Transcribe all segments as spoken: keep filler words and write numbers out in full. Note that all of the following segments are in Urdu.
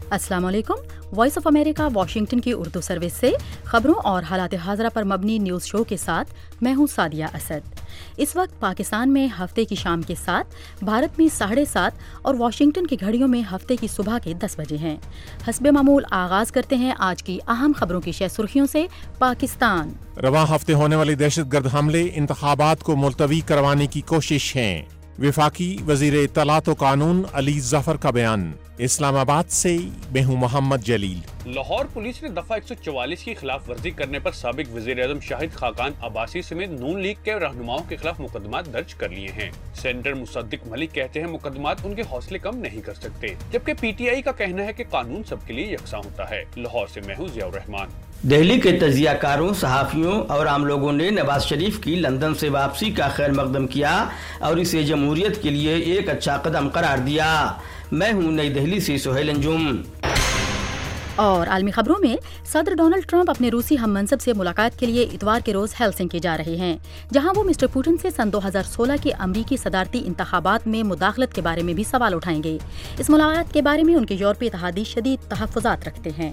السلام علیکم۔ وائس آف امریکہ واشنگٹن کی اردو سروس سے خبروں اور حالات حاضرہ پر مبنی نیوز شو کے ساتھ میں ہوں سعدیہ اسد۔ اس وقت پاکستان میں ہفتے کی شام کے ساتھ، بھارت میں ساڑھے سات اور واشنگٹن کی گھڑیوں میں ہفتے کی صبح کے دس بجے ہیں۔ حسب معمول آغاز کرتے ہیں آج کی اہم خبروں کی شہ سرخیوں سے۔ پاکستان رواں ہفتے ہونے والی دہشت گرد حملے انتخابات کو ملتوی کروانے کی کوشش ہیں، وفاقی وزیر اطلاعات و قانون علی ظفر کا بیان۔ اسلام آباد سے میں ہوں محمد جلیل۔ لاہور پولیس نے دفعہ ایک سو چوالیس کی خلاف ورزی کرنے پر سابق وزیر اعظم شاہد خاقان عباسی سمیت نون لیگ کے رہنماؤں کے خلاف مقدمات درج کر لیے ہیں۔ سینیٹر مصدق ملک کہتے ہیں مقدمات ان کے حوصلے کم نہیں کر سکتے، جبکہ پی ٹی آئی کا کہنا ہے کہ قانون سب کے لیے یکساں ہوتا ہے۔ لاہور سے میں ہوں ضیاء الرحمان۔ دہلی کے تجزیہ کاروں، صحافیوں اور عام لوگوں نے نواز شریف کی لندن سے واپسی کا خیر مقدم کیا اور اسے جمہوریت کے لیے ایک اچھا قدم قرار دیا۔ میں ہوں نئی دہلی سے سہیل انجم۔ اور عالمی خبروں میں صدر ڈونلڈ ٹرمپ اپنے روسی ہم منصب سے ملاقات کے لیے اتوار کے روز ہیلسنکی جا رہے ہیں، جہاں وہ مسٹر پوٹن سے سن دو ہزار سولہ کے امریکی صدارتی انتخابات میں مداخلت کے بارے میں بھی سوال اٹھائیں گے۔ اس ملاقات کے بارے میں ان کے یورپی اتحادی شدید تحفظات رکھتے ہیں۔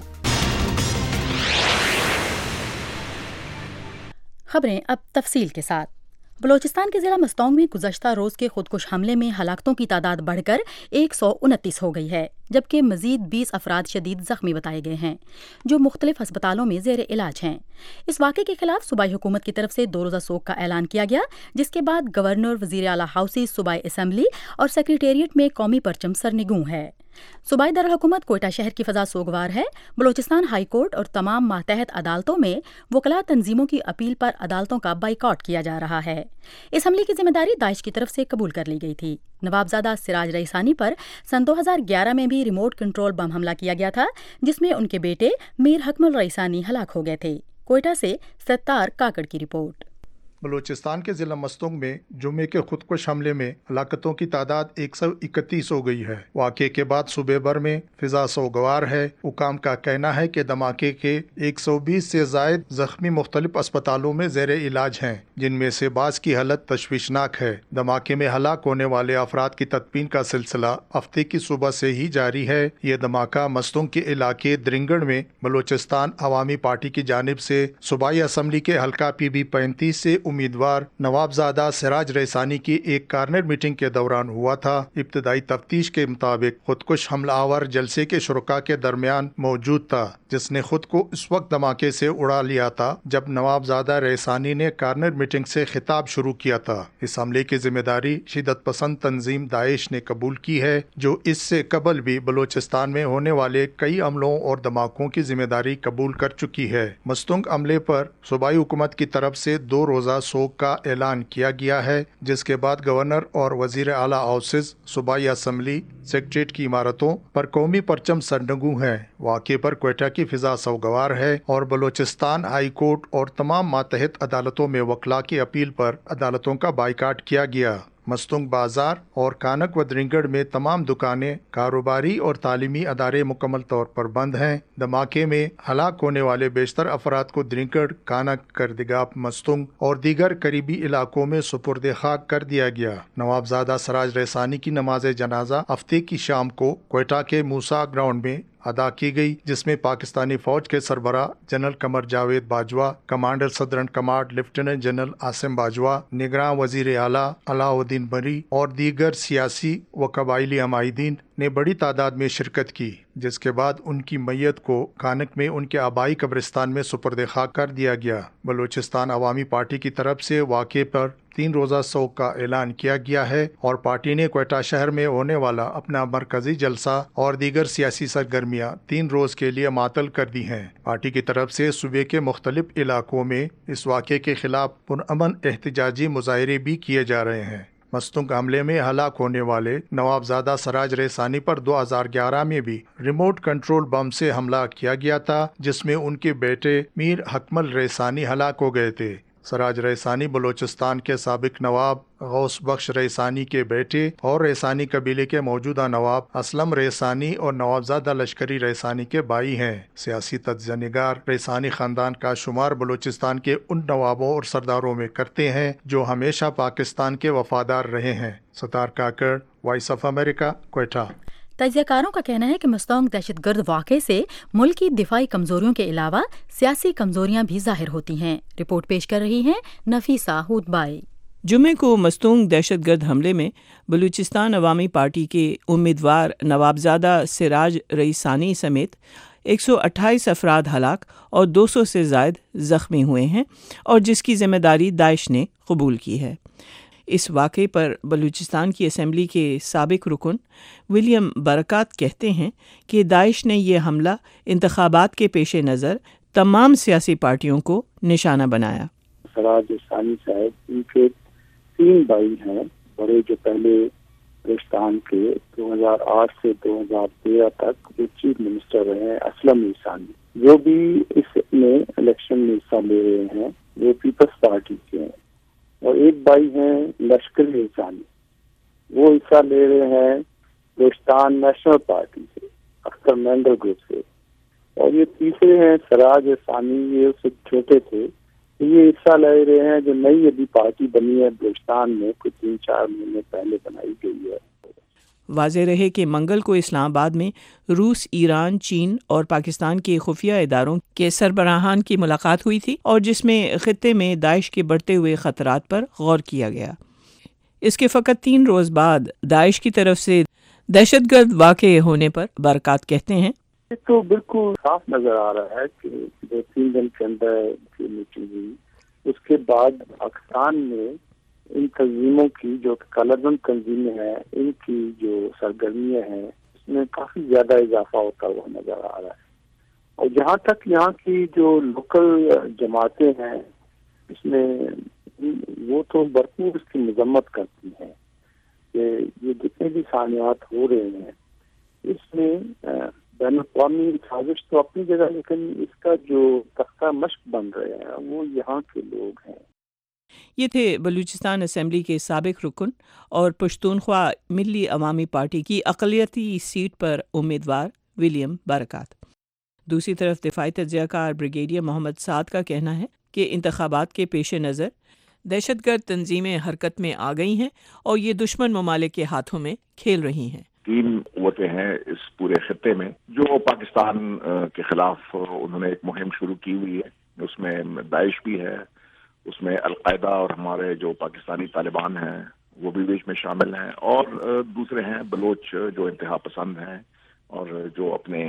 خبریں اب تفصیل کے ساتھ۔ بلوچستان کے ضلع مستونگ میں گزشتہ روز کے خودکش حملے میں ہلاکتوں کی تعداد بڑھ کر ایک سو انتیس ہو گئی ہے، جبکہ مزید بیس افراد شدید زخمی بتائے گئے ہیں، جو مختلف ہسپتالوں میں زیر علاج ہیں۔ اس واقعے کے خلاف صوبائی حکومت کی طرف سے دو روزہ سوگ کا اعلان کیا گیا، جس کے بعد گورنر، وزیر اعلیٰ ہاؤسی، صوبائی اسمبلی اور سیکریٹریٹ میں قومی پرچم سرنگوں ہے۔ صوبائی دارالحکومت کوئٹہ شہر کی فضا سوگوار ہے۔ بلوچستان ہائی کورٹ اور تمام ماتحت عدالتوں میں وکلاء تنظیموں کی اپیل پر عدالتوں کا بائیکاٹ کیا جا رہا ہے۔ اس حملے کی ذمہ داری داعش کی طرف سے قبول کر لی گئی تھی۔ نوابزادہ سراج رئیسانی پر سن دو ہزار گیارہ میں بھی ریموٹ کنٹرول بم حملہ کیا گیا تھا، جس میں ان کے بیٹے میر حکمل رئیسانی ہلاک ہو گئے تھے۔ کوئٹہ سے ستار کاکڑ کی رپورٹ۔ بلوچستان کے ضلع مستونگ میں جمعے کے خودکش حملے میں ہلاکتوں کی تعداد ایک سو اکتیس ہو گئی ہے۔ واقعے کے بعد صوبے بھر میں فضا سوگوار ہے۔ حکام کا کہنا ہے کہ دھماکے کے ایک سو بیس سے زائد زخمی مختلف اسپتالوں میں زیر علاج ہیں، جن میں سے بعض کی حالت تشویشناک ہے۔ دھماکے میں ہلاک ہونے والے افراد کی تدفین کا سلسلہ ہفتے کی صبح سے ہی جاری ہے۔ یہ دھماکہ مستونگ کے علاقے درنگڑ میں بلوچستان عوامی پارٹی کی جانب سے صوبائی اسمبلی کے حلقہ پی بی پینتیس سے امیدوار نوابزادہ سراج رئیسانی کی ایک کارنر میٹنگ کے دوران ہوا تھا۔ ابتدائی تفتیش کے مطابق خودکش حملہ آور جلسے کے شرکاء کے درمیان موجود تھا، جس نے خود کو اس وقت دھماکے سے اڑا لیا تھا جب نوابزادہ رئیسانی نے کارنر میٹنگ سے خطاب شروع کیا تھا۔ اس حملے کی ذمہ داری شدت پسند تنظیم داعش نے قبول کی ہے، جو اس سے قبل بھی بلوچستان میں ہونے والے کئی حملوں اور دھماکوں کی ذمہ داری قبول کر چکی ہے۔ مستونگ عملے پر صوبائی حکومت کی طرف سے دو روزہ سوگ کا اعلان کیا گیا ہے، جس کے بعد گورنر اور وزیر اعلیٰ ہاؤسز صوبائی اسمبلی سیکریٹریٹ کی عمارتوں پر قومی پرچم سرنگوں ہیں۔ واقعے پر کوئٹہ کی فضا سوگوار ہے اور بلوچستان ہائی کورٹ اور تمام ماتحت عدالتوں میں وکلاء کی اپیل پر عدالتوں کا بائیکاٹ کیا گیا۔ مستونگ بازار اور کانک و درنگڑ میں تمام دکانیں، کاروباری اور تعلیمی ادارے مکمل طور پر بند ہیں۔ دھماکے میں ہلاک ہونے والے بیشتر افراد کو درنگڑ، کانک، کردگاپ، مستونگ اور دیگر قریبی علاقوں میں سپرد خاک کر دیا گیا۔ نوابزادہ سراج رئیسانی کی نماز جنازہ ہفتے کی شام کو کوئٹہ کے موسیٰ گراؤنڈ میں ادا کی گئی، جس میں پاکستانی فوج کے سربراہ general Qamar Javed Bajwa, commander southern command lieutenant general Asim Bajwa, نگراں وزیر اعلیٰ علاء الدین بری اور دیگر سیاسی و قبائلی عمائدین نے بڑی تعداد میں شرکت کی، جس کے بعد ان کی میت کو کانک میں ان کے آبائی قبرستان میں سپرد خاک کر دیا گیا۔ بلوچستان عوامی پارٹی کی طرف سے واقعے پر تین روزہ سوگ کا اعلان کیا گیا ہے اور پارٹی نے کوئٹہ شہر میں ہونے والا اپنا مرکزی جلسہ اور دیگر سیاسی سرگرمیاں تین روز کے لیے معطل کر دی ہیں۔ پارٹی کی طرف سے صوبے کے مختلف علاقوں میں اس واقعے کے خلاف پرامن احتجاجی مظاہرے بھی کیے جا رہے ہیں۔ مستونگ حملے میں ہلاک ہونے والے نوابزادہ سراج رئیسانی پر دو ہزار گیارہ میں بھی ریموٹ کنٹرول بم سے حملہ کیا گیا تھا، جس میں ان کے بیٹے میر حکمل رئیسانی ہلاک ہو گئے تھے۔ سراج رئیسانی بلوچستان کے سابق نواب غوث بخش رئیسانی کے بیٹے اور رئیسانی قبیلے کے موجودہ نواب اسلم رئیسانی اور نوابزادہ لشکری رئیسانی کے بھائی ہیں۔ سیاسی تجزیہ نگار رئیسانی خاندان کا شمار بلوچستان کے ان نوابوں اور سرداروں میں کرتے ہیں جو ہمیشہ پاکستان کے وفادار رہے ہیں۔ Sattar Kakar, voice of America, Quetta. تجزیہ کاروں کا کہنا ہے کہ مستونگ دہشت گرد واقعے سے ملک کی دفاعی کمزوریوں کے علاوہ سیاسی کمزوریاں بھی ظاہر ہوتی ہیں۔ رپورٹ پیش کر رہی ہیں نفیسہ ہودبائی۔ جمعے کو مستونگ دہشت گرد حملے میں بلوچستان عوامی پارٹی کے امیدوار نوابزادہ سراج رئیسانی سمیت ایک سو اٹھائیس افراد ہلاک اور دو سو سے زائد زخمی ہوئے ہیں اور جس کی ذمہ داری داعش نے قبول کی ہے۔ اس واقعے پر بلوچستان کی اسمبلی کے سابق رکن ولیم برکات کہتے ہیں کہ داعش نے یہ حملہ انتخابات کے پیش نظر تمام سیاسی پارٹیوں کو نشانہ بنایا۔ سراج ثانی صاحب ان کے تین بھائی ہیں بڑے، جو پہلے بلوچستان کے دو ہزار آٹھ سے دو ہزار تیرہ تک جو چیف منسٹر رہے ہیں، اسلم ثانی، جو بھی اس میں الیکشن میں حصہ لے رہے ہیں وہ پیپلز پارٹی کے ہیں، اور ایک بھائی ہیں لشکر ثانی، وہ حصہ لے رہے ہیں بلوچستان نیشنل پارٹی سے، اختر مینڈل گروپ سے، اور یہ تیسرے ہیں سراج ثانی، یہ اس سے چھوٹے تھے، یہ حصہ لے رہے ہیں جو نئی ابھی پارٹی بنی ہے بلوچستان میں، کچھ تین چار مہینے پہلے بنائی گئی ہے۔ واضح رہے کہ منگل کو اسلام آباد میں روس، ایران، چین اور پاکستان کے خفیہ اداروں کے سربراہان کی ملاقات ہوئی تھی اور جس میں خطے میں داعش کے بڑھتے ہوئے خطرات پر غور کیا گیا۔ اس کے فقط تین روز بعد داعش کی طرف سے دہشت گرد واقع ہونے پر برکات کہتے ہیں تو بالکل صاف نظر آ رہا ہے کہ دو تین دن کے اندر کی میٹنگ ہوئی، اس کے بعد پاکستان میں ان تنظیموں کی جو کالعدم تنظیمیں ہیں، ان کی جو سرگرمیاں ہیں، اس میں کافی زیادہ اضافہ ہوتا ہوا نظر آ رہا ہے۔ اور جہاں تک یہاں کی جو لوکل جماعتیں ہیں، اس میں وہ تو بھرپور اس کی مذمت کرتی ہیں کہ یہ جتنے بھی سانحات ہو رہے ہیں اس میں بین الاقوامی سازش تو اپنی جگہ، لیکن اس کا جو تختہ مشق بن رہے ہیں وہ یہاں کے لوگ ہیں۔ یہ تھے بلوچستان اسمبلی کے سابق رکن اور پشتونخوا ملی عوامی پارٹی کی اقلیتی سیٹ پر امیدوار ولیم برکات۔ دوسری طرف دفاعی تجزیہ کار بریگیڈیئر محمد سعد کا کہنا ہے کہ انتخابات کے پیش نظر دہشت گرد تنظیمیں حرکت میں آ گئی ہیں اور یہ دشمن ممالک کے ہاتھوں میں کھیل رہی ہیں۔ تین قوتیں ہیں اس پورے خطے میں جو پاکستان کے خلاف انہوں نے ایک مہم شروع کی ہوئی ہے، اس میں داعش بھی ہے، اس میں القاعدہ اور ہمارے جو پاکستانی طالبان ہیں وہ بھی بیچ میں شامل ہیں، اور دوسرے ہیں بلوچ جو انتہا پسند ہیں اور جو اپنے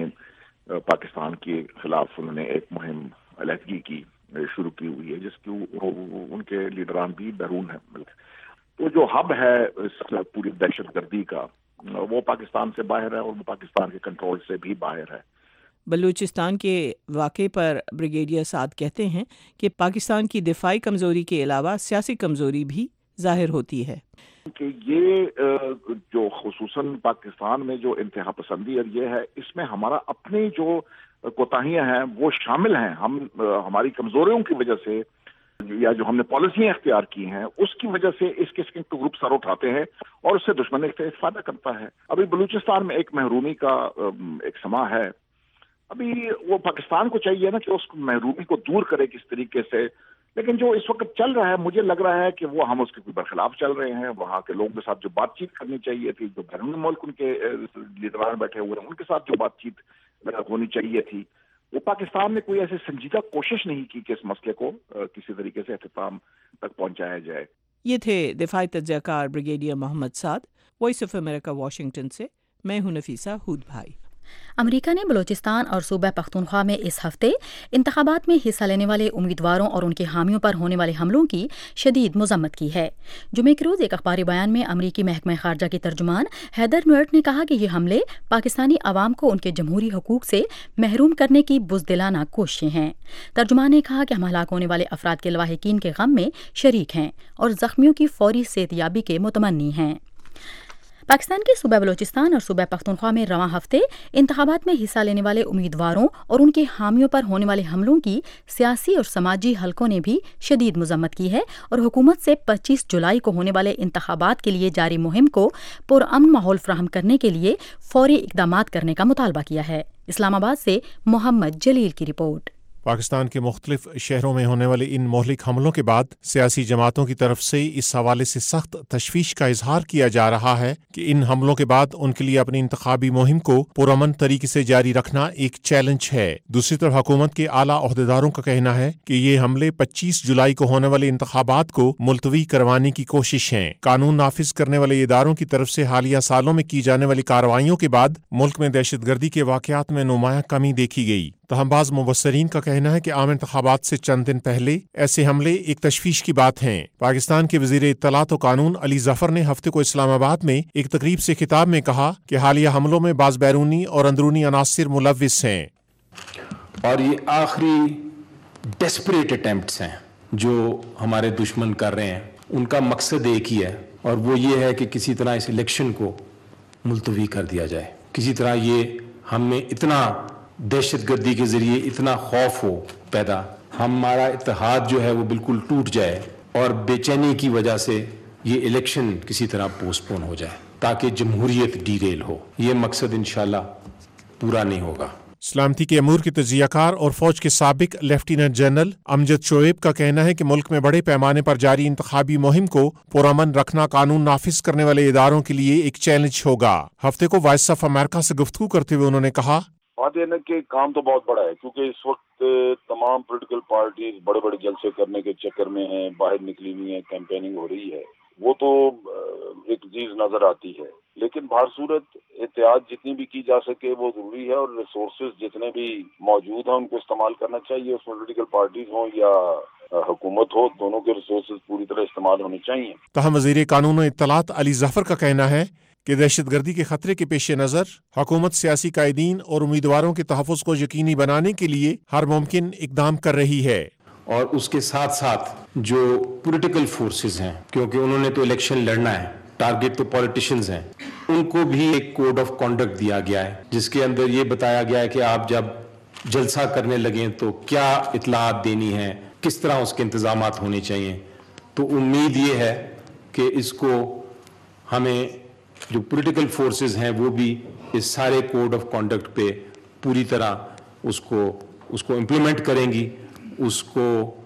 پاکستان کے خلاف انہوں نے ایک مہم علیحدگی کی شروع کی ہوئی ہے، جس کی ان کے لیڈران بھی بیرون ہیں ملک۔ تو جو ہب ہے اس پوری دہشت گردی کا وہ پاکستان سے باہر ہے اور وہ پاکستان کے کنٹرول سے بھی باہر ہے۔ بلوچستان کے واقعے پر بریگیڈیئر سعد کہتے ہیں کہ پاکستان کی دفاعی کمزوری کے علاوہ سیاسی کمزوری بھی ظاہر ہوتی ہے کہ یہ جو خصوصاً پاکستان میں جو انتہا پسندی اور یہ ہے، اس میں ہمارا اپنے جو کوتاہیاں ہیں وہ شامل ہیں۔ ہم ہماری کمزوریوں کی وجہ سے یا جو ہم نے پالیسیاں اختیار کی ہیں اس کی وجہ سے اس قسم کے گروپ سر اٹھاتے ہیں اور اس سے دشمن استفادہ کرتا ہے۔ ابھی بلوچستان میں ایک محرومی کا ایک سما ہے، ابھی وہ پاکستان کو چاہیے نا کہ اس محرومی کو دور کرے کس طریقے سے، لیکن جو اس وقت چل رہا ہے مجھے لگ رہا ہے کہ وہ ہم اس کے برخلاف چل رہے ہیں۔ وہاں کے لوگوں کے ساتھ جو بات چیت کرنی چاہیے تھی، جو بیرون ملک ان کے لیڈران بیٹھے ہوئے ہیں ان کے ساتھ جو بات چیت ہونی چاہیے تھی، وہ پاکستان نے کوئی ایسی سنجیدہ کوشش نہیں کی کہ اس مسئلے کو کسی طریقے سے اختتام تک پہنچایا جائے۔ یہ تھے دفاعی تجزیہ کار brigadier Muhammad Saad. Voice of America Washington سے میں ہوں نفیسہ ہود بھائی۔ امریکہ نے بلوچستان اور صوبہ پختونخوا میں اس ہفتے انتخابات میں حصہ لینے والے امیدواروں اور ان کے حامیوں پر ہونے والے حملوں کی شدید مذمت کی ہے۔ جمعے کے روز ایک اخباری بیان میں امریکی محکمہ خارجہ کے ترجمان ہیدر نوئرٹ نے کہا کہ یہ حملے پاکستانی عوام کو ان کے جمہوری حقوق سے محروم کرنے کی بزدلانہ کوششیں ہیں۔ ترجمان نے کہا کہ ہم ہلاک ہونے والے افراد کے لواحقین کے غم میں شریک ہیں اور زخمیوں کی فوری صحتیابی کے متمنی ہیں۔ پاکستان کے صوبہ بلوچستان اور صوبہ پختونخوا میں رواں ہفتے انتخابات میں حصہ لینے والے امیدواروں اور ان کے حامیوں پر ہونے والے حملوں کی سیاسی اور سماجی حلقوں نے بھی شدید مذمت کی ہے اور حکومت سے پچیس جولائی کو ہونے والے انتخابات کے لیے جاری مہم کو پرامن ماحول فراہم کرنے کے لیے فوری اقدامات کرنے کا مطالبہ کیا ہے۔ اسلام آباد سے محمد جلیل کی رپورٹ۔ पाकिस्तान के मुख्तलिफ शहरों में होने वाले इन मोहलिक हमलों के बाद सियासी जमातों की तरफ से इस हवाले से सख्त तशवीश का इजहार किया जा रहा है कि इन हमलों के बाद उनके लिए अपनी इंतखाबी मुहिम को पुरअमन तरीके से जारी रखना एक चैलेंज है। दूसरी तरफ हुकूमत के आला ओहदेदारों का कहना है कि ये हमले पच्चीस जुलाई को होने वाले इंतखाबात को मुलतवी करवाने की कोशिश है। कानून नाफिज करने वाले इदारों की तरफ से हालिया सालों में की जाने वाली कार्रवाइयों के बाद मुल्क में दहशतगर्दी के वाकयात में नुमायां कमी देखी गई। तहमबाज मुबस्सरीन का कहना है कि आम इंतखाबात से चंद दिन पहले ऐसे हमले एक तशवीश की बात हैं। पाकिस्तान के वजीर इत्तलात व कानून अली जफर ने हफ्ते को इस्लामाबाद में एक तकरीब से खिताब में कहा कि हालिया हमलों में बाज बैरूनी और अंदरूनी अनासिर मुलव्विस हैं और ये आखिरी डेस्परेट अटेम्प्ट्स हैं जो हमारे दुश्मन कर रहे हैं। उनका मकसद एक ही है और वो ये है कि किसी तरह इस इलेक्शन को मुलतवी कर दिया जाए, किसी तरह ये हमें इतना दहशतगर्दी के जरिए इतना खौफ हो पैदा, हमारा इत्तेहाद जो है वो बिल्कुल टूट जाए और बेचैनी की वजह से ये इलेक्शन किसी तरह पोस्टपोन हो जाए ताकि जमहूरियत डीरेल हो। ये मकसद इंशाल्लाह पूरा नहीं होगा। सलामती के अमूर के तजियाकार और फौज के साबिक लेफ्टिनेंट जनरल अमजद शोएब का कहना है कि मुल्क में बड़े पैमाने पर जारी इंतखाबी मुहिम को पुरअमन रखना कानून नाफिज करने वाले इदारों के लिए एक चैलेंज होगा। हफ्ते को वॉइस ऑफ अमेरिका से गुफ्तगू करते हुए उन्होंने कहा, बात यह है कि काम तो बहुत बड़ा है क्योंकि इस वक्त तमाम पॉलिटिकल पार्टीज बड़े बड़े जलसे करने के चक्कर में हैं, बाहर निकली हुई है, कैंपेनिंग हो रही है, वो तो एक चीज नजर आती है। लेकिन बाहर सूरत एहतियात जितनी भी की जा सके वो जरूरी है और रिसोर्सेज जितने भी मौजूद हैं उनको इस्तेमाल करना चाहिए। उसमें पॉलिटिकल पार्टीज हों या हुकूमत हो, दोनों के रिसोर्सेज पूरी तरह इस्तेमाल होने चाहिए। तहम वजीर कानून व इत्तलात अली जफर का कहना है कि दहशतगर्दी के खतरे के पेश नज़र हुकूमत सियासी कायदीन और उम्मीदवारों के तहफ़्फ़ुज़ को यकीनी बनाने के लिए हर मुमकिन इक़दाम कर रही है। और उसके साथ साथ जो पॉलिटिकल फोर्सेस हैं, क्योंकि उन्होंने तो इलेक्शन लड़ना है, टारगेट तो पॉलिटिशियंस हैं, उनको भी एक कोड ऑफ कॉन्डक्ट दिया गया है जिसके अंदर ये बताया गया है कि आप जब जलसा करने लगें तो क्या इत्तलात देनी है, किस तरह उसके इंतजामात होने चाहिए। तो उम्मीद ये है कि इसको हमें जो पॉलिटिकल फोर्सेस हैं वो भी इस सारे कोड ऑफ कॉन्डक्ट पे पूरी तरह उसको उसको इम्प्लीमेंट करेंगी, उसको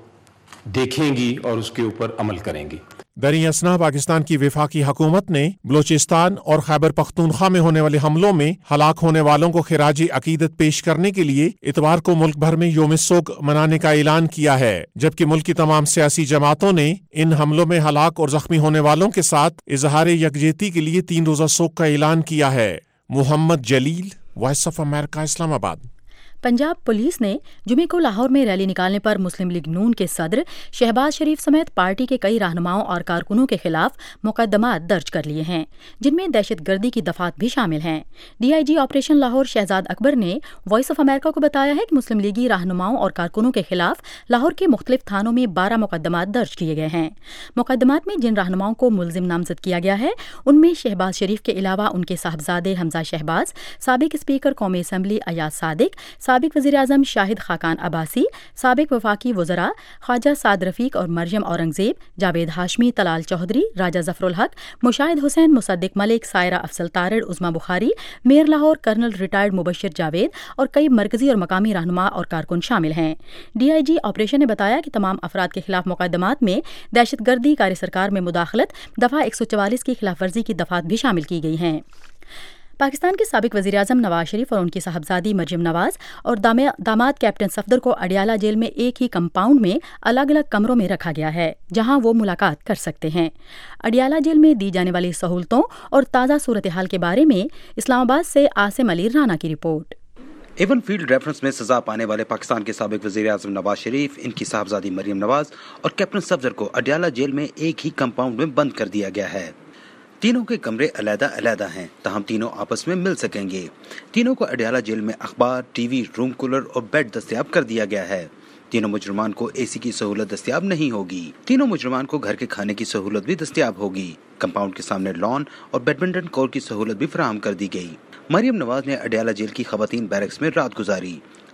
देखेंगी और उसके ऊपर अमल करेंगी। दरी असना पाकिस्तान की वफाकी हुकूमत ने बलूचिस्तान और खैबर पख्तूनख्वा में होने वाले हमलों में हलाक होने वालों को खिराजी अकीदत पेश करने के लिए इतवार को मुल्क भर में यौम सोग मनाने का ऐलान किया है, जबकि मुल्क की तमाम सियासी जमातों ने इन हमलों में हलाक और जख्मी होने वालों के साथ इजहार यकजहती के लिए तीन रोजा सोग का ऐलान किया है। Mohammad Jalil, voice of America, Islamabad. Punjab police ने जुमे को लाहौर में रैली निकालने पर मुस्लिम लीग नून के सदर शहबाज शरीफ समेत पार्टी के कई रहनुमाओं और कारकुनों के खिलाफ मुकदमात दर्ज कर लिए हैं, जिनमें दहशतगर्दी की दफात भी शामिल हैं। डीआईजी ऑपरेशन लाहौर शहजाद अकबर ने वॉइस ऑफ अमेरिका को बताया है कि मुस्लिम लीगी रहनुमाओं और कारकुनों के खिलाफ लाहौर के मुख्तलिफ थानों में बारह मुकदमात दर्ज किए गए हैं। मुकदमात में जिन रहनुमाओं को मुलजिम नामजद किया गया है उनमें शहबाज शरीफ के अलावा उनके साहबजादे हमजा शहबाज, साबिक स्पीकर कौमी असम्बली अयाज सादिक, साबिक वज़ीर आज़म शाहिद खाकान अब्बासी, साबिक वफाकी वज़रा ख्वाजा साद रफ़ीक और Maryam Aurangzeb, Javed Hashmi, Talal Chaudhary, Raja Zafarul Haq, Mushahid Hussain, Musaddiq Malik, Saira Afzal Tarar, Uzma Bukhari, mayor Lahore, colonel retired Mubashir Javed और कई मरकजी और मकामी रहनुमा और कारकुन शामिल हैं। डीआईजी ऑपरेशन ने बताया कि तमाम अफराद के खिलाफ मुकदमात में दहशतगर्दी, कार्य सरकार में मुदाखलत, दफ़ा एक सौ चवालीस की खिलाफ वर्जी की दफात भी शामिल की गई हैं। पाकिस्तान के साबिक वज़ीर आज़म नवाज शरीफ और उनकी साहबजादी मरियम नवाज और दामाद कैप्टन सफदर को अडियाला जेल में एक ही कंपाउंड में अलग अलग कमरों में रखा गया है, जहां वो मुलाकात कर सकते हैं। अडियाला जेल में दी जाने वाली सहूलतों और ताज़ा सूरत हाल के बारे में इस्लामाबाद से आसिम अली राना की रिपोर्ट। एवन फील्ड रेफरेंस में सजा पाने वाले पाकिस्तान के साबिक वज़ीर आज़म नवाज शरीफ, इनकी साहबजादी मरियम नवाज और कैप्टन सफदर को अडियाला जेल में एक ही कंपाउंड में बंद कर दिया गया है। तीनों के कमरे अलहदा अलहदा हैं, तहम तीनों आपस में मिल सकेंगे। तीनों को अडियाला जेल में अखबार, टीवी, रूम कूलर और बेड दस्तयाब कर दिया गया है। तीनों मुजरमान को एसी की सहूलत दस्तयाब नहीं होगी। तीनों मुजरमान को घर के खाने की सहूलत भी दस्तयाब होगी। कंपाउंड के सामने लॉन और बैडमिंटन कोर्ट की सहूलत भी फराहम कर दी गई। मरियम नवाज ने अडियाला जेल की खवातीन बैरक्स में रात गुजारी।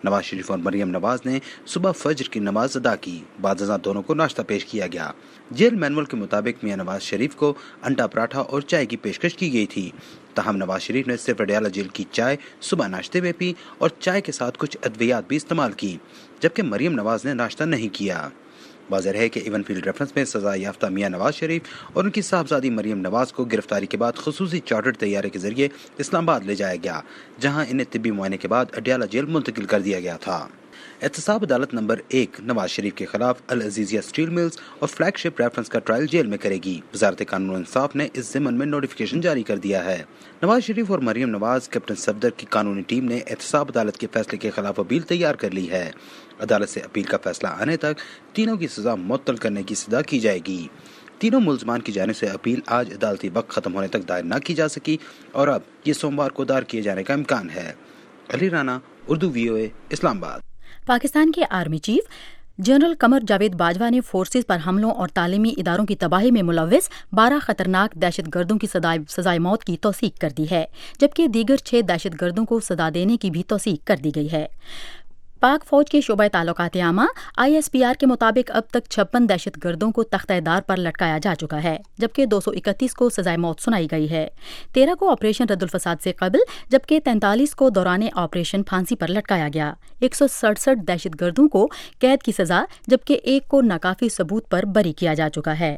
نواز شریف اور مریم نواز نے صبح فجر کی نماز ادا کی، بعد ازاں دونوں کو ناشتہ پیش کیا گیا۔ جیل مینول کے مطابق میاں نواز شریف کو انڈا پراٹھا اور چائے کی پیشکش کی گئی تھی، تاہم نواز شریف نے صرف اڈیالہ جیل کی چائے صبح ناشتے میں پی اور چائے کے ساتھ کچھ ادویات بھی استعمال کی، جبکہ مریم نواز نے ناشتہ نہیں کیا۔ واضح ہے کہ ایون فیلڈ ریفرنس میں سزا یافتہ میاں نواز شریف اور ان کی صاحبزادی مریم نواز کو گرفتاری کے بعد خصوصی چارٹرڈ طیارے کے ذریعے اسلام آباد لے جایا گیا، جہاں انہیں طبی معائنے کے بعد اڈیالہ جیل منتقل کر دیا گیا تھا۔ احتساب عدالت نمبر ایک نواز شریف کے خلاف العزیزیہ اسٹیل ملز اور فلیگ شپ ریفرنس کا ٹرائل جیل میں کرے گی۔ وزارت قانون و انصاف نے اس ضمن میں نوٹیفیکیشن جاری کر دیا ہے۔ نواز شریف اور مریم نواز کیپٹن صفدر کی قانونی ٹیم نے احتساب عدالت کے فیصلے کے خلاف اپیل تیار کر لی ہے۔ عدالت سے اپیل کا فیصلہ آنے تک تینوں کی سزا معطل کرنے کی سزا کی جائے گی۔ تینوں ملزمان کی جانب سے اپیل آج عدالتی وقت ختم ہونے تک دائر نہ کی جا سکی اور اب یہ سوموار کو دائر کیے جانے کا امکان ہے۔ علی رانا، اردو وی او اے، اسلام آباد۔ پاکستان کے army chief general Qamar Javed Bajwa نے فورسز پر حملوں اور تعلیمی اداروں کی تباہی میں ملوث بارہ خطرناک دہشت گردوں کی سزائے موت کی توثیق کر دی ہے، جبکہ دیگر چھ دہشت گردوں کو سزا دینے کی بھی توثیق کر دی گئی ہے۔ پاک فوج کے شعبہ تعلقات عامہ آئی ایس پی آر کے مطابق اب تک چھپن دہشت گردوں کو تختہ دار پر لٹکایا جا چکا ہے، جبکہ دو سو اکتیس کو سزائے موت سنائی گئی ہے۔ تیرہ کو آپریشن رد الفساد سے قبل جبکہ تینتالیس کو دوران آپریشن پھانسی پر لٹکایا گیا۔ ایک سو سڑسٹھ دہشت گردوں کو قید کی سزا جبکہ ایک کو ناکافی ثبوت پر بری کیا جا چکا ہے۔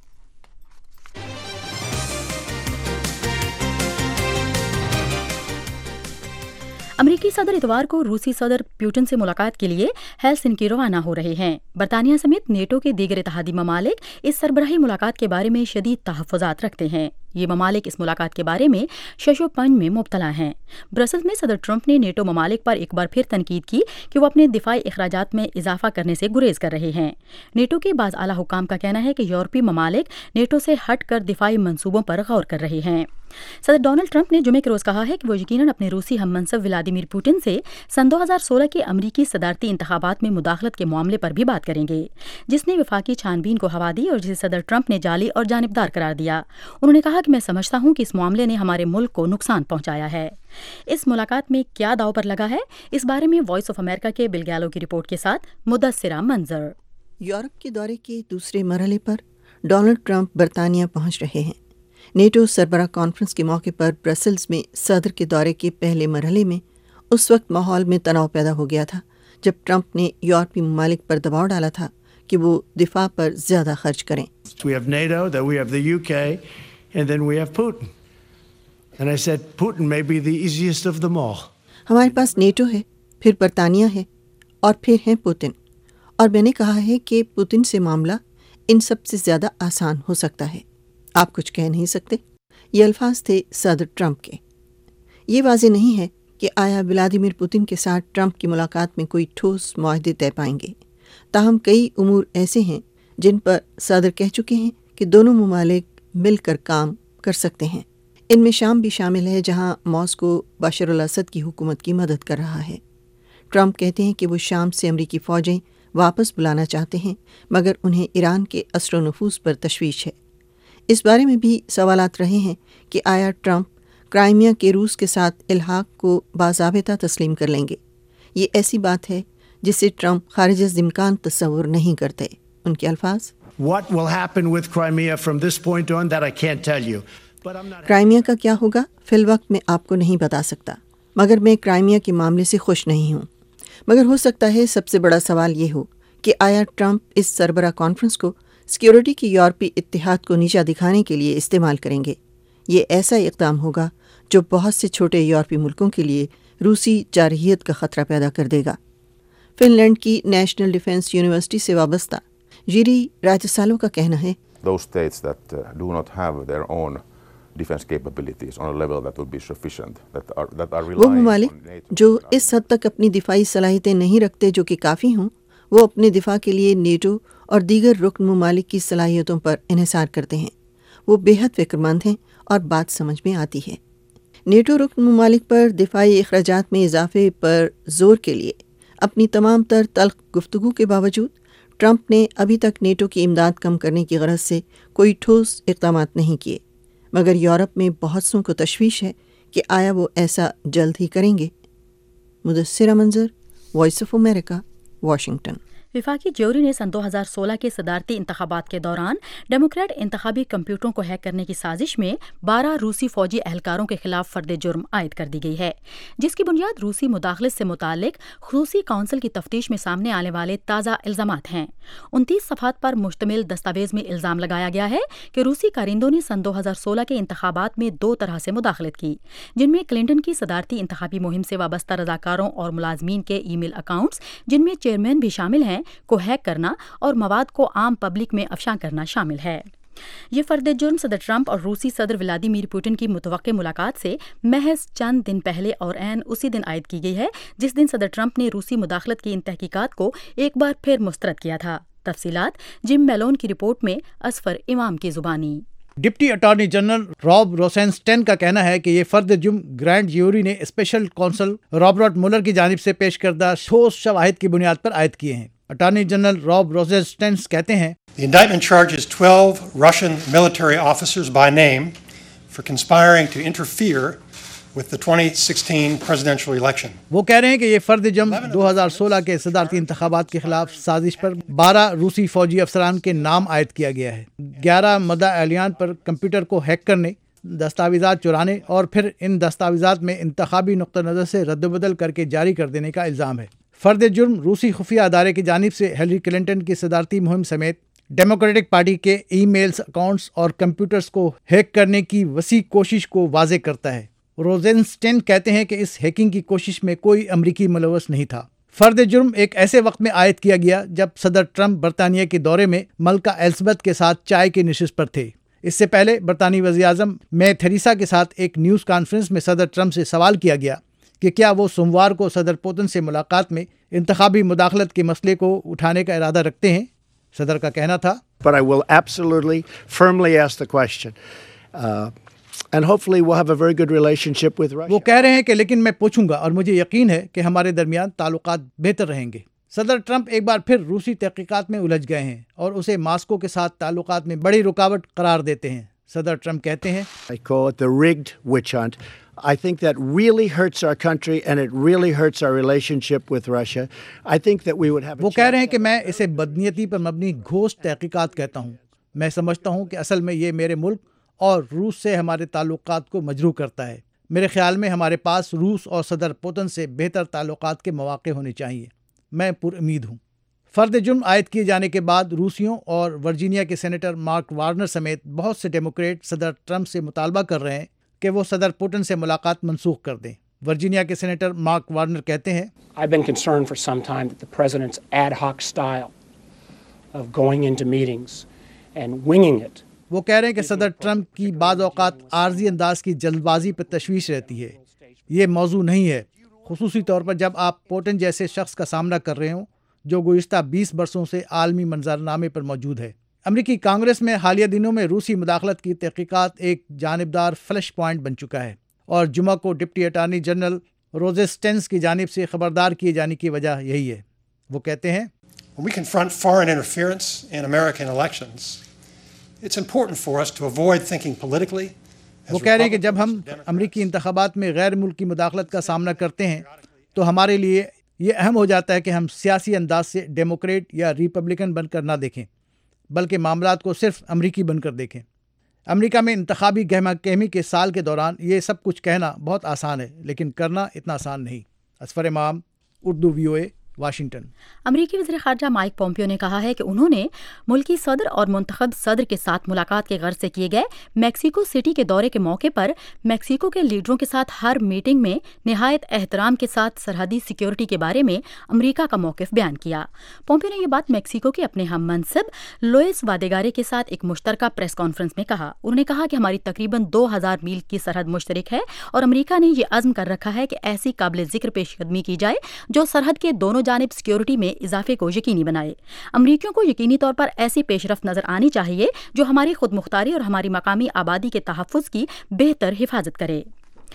امریکی صدر اتوار کو روسی صدر پیوٹن سے ملاقات کے لیے ہیلسنکی روانہ ہو رہے ہیں۔ برطانیہ سمیت نیٹو کے دیگر اتحادی ممالک اس سربراہی ملاقات کے بارے میں شدید تحفظات رکھتے ہیں۔ یہ ممالک اس ملاقات کے بارے میں شش و پنج میں مبتلا ہیں۔ برسلز میں صدر ٹرمپ نے نیٹو ممالک پر ایک بار پھر تنقید کی کہ وہ اپنے دفاعی اخراجات میں اضافہ کرنے سے گریز کر رہے ہیں۔ نیٹو کے بعض اعلیٰ حکام کا کہنا ہے کہ یورپی ممالک نیٹو سے ہٹ کر دفاعی منصوبوں پر غور کر رہے ہیں۔ صدر ڈونلڈ ٹرمپ نے جمعے کے روز کہا ہے کہ وہ یقیناً اپنے روسی ہم منصب ولادیمیر پوٹن سے سن دو ہزار سولہ کے امریکی صدارتی انتخابات میں مداخلت کے معاملے پر بھی بات کریں گے، جس نے وفاقی چھان بین کو ہوا دی اور جسے صدر ٹرمپ نے جعلی اور جانبدار قرار دیا۔ انہوں نے کہا کہ میں سمجھتا ہوں کہ اس معاملے نے ہمارے ملک کو نقصان پہنچایا ہے۔ اس ملاقات میں کیا داؤ پر لگا ہے، اس بارے میں وائس آف امریکہ کے بل گیلو کی رپورٹ کے ساتھ مدثرہ منظر۔ یورپ کے دورے کے دوسرے مرحلے پر ڈونلڈ ٹرمپ برطانیہ پہنچ رہے ہیں۔ نیٹو سربراہ کانفرنس کے موقع پر برسلز میں صدر کے دورے کے پہلے مرحلے میں اس وقت ماحول میں تناؤ پیدا ہو گیا تھا جب ٹرمپ نے یورپی ممالک پر دباؤ ڈالا تھا کہ وہ دفاع پر زیادہ خرچ کریں۔ We have NATO, then we have the U K, and then we have Putin. And I said Putin may be the easiest of them all. ہمارے پاس نیٹو ہے، پھر برطانیہ ہے اور پھر ہیں پوتن، اور میں نے کہا ہے کہ پوتن سے معاملہ ان سب سے زیادہ آسان ہو سکتا ہے۔ آپ کچھ کہہ نہیں سکتے۔ یہ الفاظ تھے صدر ٹرمپ کے۔ یہ واضح نہیں ہے کہ آیا ولادیمیر پوتن کے ساتھ ٹرمپ کی ملاقات میں کوئی ٹھوس معاہدے طے پائیں گے، تاہم کئی امور ایسے ہیں جن پر صدر کہہ چکے ہیں کہ دونوں ممالک مل کر کام کر سکتے ہیں۔ ان میں شام بھی شامل ہے، جہاں ماسکو بشار الاسد کی حکومت کی مدد کر رہا ہے۔ ٹرمپ کہتے ہیں کہ وہ شام سے امریکی فوجیں واپس بلانا چاہتے ہیں، مگر انہیں ایران کے اثر و نفوذ پر تشویش ہے۔ اس بارے میں بھی سوالات رہے ہیں کہ آیا ٹرمپ کرائمیا کے روس کے ساتھ الحاق کو باضابطہ تسلیم کر لیں گے۔ یہ ایسی بات ہے جسے ٹرمپ خارج از امکان تصور نہیں کرتے۔ ان کے الفاظ، What will happen with Crimea from this point on that I can't tell you. Crimea کا کیا ہوگا فی الوقت میں آپ کو نہیں بتا سکتا، مگر میں کرائمیا کے معاملے سے خوش نہیں ہوں۔ مگر ہو سکتا ہے سب سے بڑا سوال یہ ہو کہ آیا ٹرمپ اس سربراہ کانفرنس کو سیکیورٹی کی یورپی اتحاد کو نیچا دکھانے کے لیے استعمال کریں گے۔ یہ ایسا اقدام ہوگا جو بہت سے چھوٹے یورپی ملکوں کے لیے روسی جارحیت کا خطرہ پیدا کر دے گا۔ فن لینڈ کی نیشنل ڈیفنس یونیورسٹی سے وابستہ جیری راجسالو کا کہنا ہے، Those states that uh, do not have their own defense capabilities on a level that would be sufficient, that are, that are relying وہ ممالک on NATO. جو اس حد تک اپنی دفاعی صلاحیتیں نہیں رکھتے جو کہ کافی ہوں، وہ اپنے دفاع کے لیے نیٹو اور دیگر رکن ممالک کی صلاحیتوں پر انحصار کرتے ہیں۔ وہ بے حد فکر مند ہیں اور بات سمجھ میں آتی ہے۔ نیٹو رکن ممالک پر دفاعی اخراجات میں اضافے پر زور کے لیے اپنی تمام تر تلخ گفتگو کے باوجود ٹرمپ نے ابھی تک نیٹو کی امداد کم کرنے کی غرض سے کوئی ٹھوس اقدامات نہیں کیے، مگر یورپ میں بہت سوں کو تشویش ہے کہ آیا وہ ایسا جلد ہی کریں گے۔ Mudassira Manzar, voice of America, Washington. वफाकी ज्यूरी ने सन दो हज़ार सोलह के सदारती इंतखाबात के दौरान डेमोक्रेट इंतखाबी कंप्यूटरों को हैक करने की साजिश में बारह रूसी फौजी एहलकारों के खिलाफ फर्द जुर्म आयद कर दी गई है, जिसकी बुनियाद रूसी मुदाखलत से मुतालिक रूसी काउंसिल की तफ्तीश में सामने आने वाले ताज़ा इल्जामात हैं। उनतीस सफ़हात पर मुश्तमिल दस्तावेज में इल्ज़ाम लगाया गया है कि रूसी कारिंदों ने सन दो हज़ार सोलह के इंतखाबात में दो तरह से मुदाखलत की, जिनमें क्लिंटन की सदारती इंतखाबी मुहिम से वाबस्ता रजाकारों और मुलाजमीन के ई मेल अकाउंट्स, जिनमें चेयरमैन भी शामिल हैं, को हैक करना और मवाद को आम पब्लिक में अफशा करना शामिल है। ये फर्द जुर्म सदर ट्रंप और रूसी सदर व्लादिमीर पुतिन की मुतवक्के मुलाकात से महज चंद दिन पहले और ऐन उसी दिन आयद की गई है जिस दिन सदर ट्रंप ने रूसी मुदाखलत की इन तहकीकात को एक बार फिर मुस्तरद किया था। तफसीलात जिम मेलोन की रिपोर्ट में असफर इमाम की जुबानी। Deputy attorney general Rod Rosenstein का कहना है कि ये फर्द जुर्म ग्रैंड ज्यूरी ने स्पेशल कौंसल रॉबर्ट मुलर की जानिब से पेश करदा ठोस शवाहिद की बुनियाद पर आयद किए हैं। अटॉर्नी जनरल रॉब रोसेनस्टेन कहते हैं, The indictment charges twelve Russian military officers by name for conspiring to interfere with the twenty sixteen presidential election. वो कह रहे हैं कि ये फर्द जुर्म दो हज़ार सोलह के सदारती इंतखाबात के खिलाफ साजिश पर बारह रूसी फौजी अफसरान के नाम आयद किया गया है। ग्यारह मदा एलियान पर कंप्यूटर को हैक करने, दस्तावेजात चुराने और फिर इन दस्तावेजात में इंतखाबी नुक्ता नज़र से रद्दबदल करके जारी कर देने का इल्ज़ाम है। फर्द जुर्म रूसी खुफिया अदारे की जानिब से हिलरी क्लिंटन की सदारती मुहिम समेत डेमोक्रेटिक पार्टी के ई मेल्स अकाउंट्स और कंप्यूटर्स को हैक करने की वसी कोशिश को वाजे करता है। रोजेनस्टेन कहते हैं कि इस हैकिंग की कोशिश में कोई अमरीकी मुलव्वस नहीं था। फर्द जुर्म एक ऐसे वक्त में आयद किया गया जब सदर ट्रंप बरतानिया के दौरे में मलका एलिज़ाबेथ के साथ चाय की नशिस्त पर थे। इससे पहले बरतानी वज़ीर आज़म मे थेरेसा के साथ एक न्यूज़ कॉन्फ्रेंस में सदर ट्रंप से सवाल किया गया कि क्या वो सोमवार को सदर पुतिन से मुलाकात में इंतखाबी मुदाखलत के मसले को उठाने का इरादा रखते हैं। सदर का कहना था, But I will absolutely firmly ask the question. Uh, and hopefully we'll have a very good relationship with Russia. वो कह रहे हैं कि लेकिन मैं पूछूंगा और मुझे यकीन है कि हमारे दरमियान ताल्लुकात बेहतर रहेंगे। सदर ट्रंप एक बार फिर रूसी तहकीकात में उलझ गए हैं और उसे मास्को के साथ ताल्लुकात में बड़ी रुकावट करार देते हैं। सदर ट्रंप कहते हैं, I call it the rigged witch hunt. I think that really hurts our country and it really hurts our relationship with Russia. I think that we would have वो कह रहे हैं कि मैं इसे बदनीयती पर मबनी घोष तहकीकात कहता हूँ। मैं समझता हूँ कि असल में ये मेरे मुल्क और रूस से हमारे ताल्लुकात को मजरूह करता है। मेरे ख्याल में हमारे पास रूस और सदर पुतिन से बेहतर ताल्लुकात के मौके होने चाहिए। मैं पुरुमीद हूँ। फर्द जुर्म आयद किए जाने के बाद रूसियों और वर्जीनिया के सेनेटर मार्क वार्नर समेत बहुत से डेमोक्रेट सदर ट्रंप से मुतालबा कर रहे हैं कि वो सदर पुतिन से मुलाकात मनसूख कर दें। वर्जीनिया के सेनेटर मार्क वार्नर कहते हैं, I've been concerned for some time that the president's ad hoc style of going into meetings and winging it. वो कह रहे हैं कि सदर ट्रंप की बाज़ औक़ात आर्जी अंदाज की जल्दबाजी पर तशवीश रहती है। ये मौजू नहीं है, खुसूसी तौर पर जब आप पुतिन जैसे शख्स का सामना कर रहे हों जो गुज़िश्ता बीस बरसों से आलमी मंजरनामे पर मौजूद है। अमरीकी कांग्रेस में हालिया दिनों में रूसी मुदाखलत की तहकीकात एक जानिबदार फ्लैश पॉइंट बन चुका है और जुमा को डिप्टी अटॉर्नी जनरल रोजेस्टेंस की जानिब से खबरदार किए जाने की वजह यही है। वो कहते हैं, When we confront foreign interference in American elections, it's important for us to avoid thinking politically. वो कह रहे हैं कि जब हम अमरीकी इंतखाबात में गैर मुल्की मुदाखलत का सामना करते हैं तो हमारे लिए ये अहम हो जाता है कि हम सियासी अंदाज से डेमोक्रेट या रिपब्लिकन बनकर ना देखें, बल्कि मामलात को सिर्फ अमरीकी बनकर देखें। अमेरिका में इंतखाबी गहमा गहमी के साल के दौरान ये सब कुछ कहना बहुत आसान है, लेकिन करना इतना आसान नहीं। Asfar Imam, Urdu V O A, Washington. अमरीकी वज़ीर ख़ारजा माइक पोम्पियो ने कहा है कि उन्होंने मुल्की सदर और मुंतखब सदर के साथ मुलाकात के गर्ज से किए गए मैक्सिको सिटी के दौरे के मौके पर मैक्सिको के लीडरों के साथ हर मीटिंग में निहायत एहतराम के साथ सरहदी सिक्योरिटी के बारे में अमरीका का मौक़िफ़ बयान किया। पोम्पियो ने यह बात मैक्सिको के अपने हम मनसब लोइस वादेगारे के साथ एक मुश्तरका प्रेस कॉन्फ्रेंस में कहा। उन्होंने कहा कि हमारी तकरीबन दो हज़ार मील की सरहद मुश्तरक है और अमरीका ने यह अज़्म कर रखा है कि ऐसी काबिल ज़िक्र पेशकदमी की जाए जो सरहद के दोनों जानिब सिक्योरिटी में इजाफे को यकीनी बनाए। अमरीकियों को यकीनी तौर पर ऐसी पेशरफ्त नजर आनी चाहिए जो हमारी खुद मुख्तारी और हमारी मकामी आबादी के तहफ़्फ़ुज़ की बेहतर हिफाजत करे।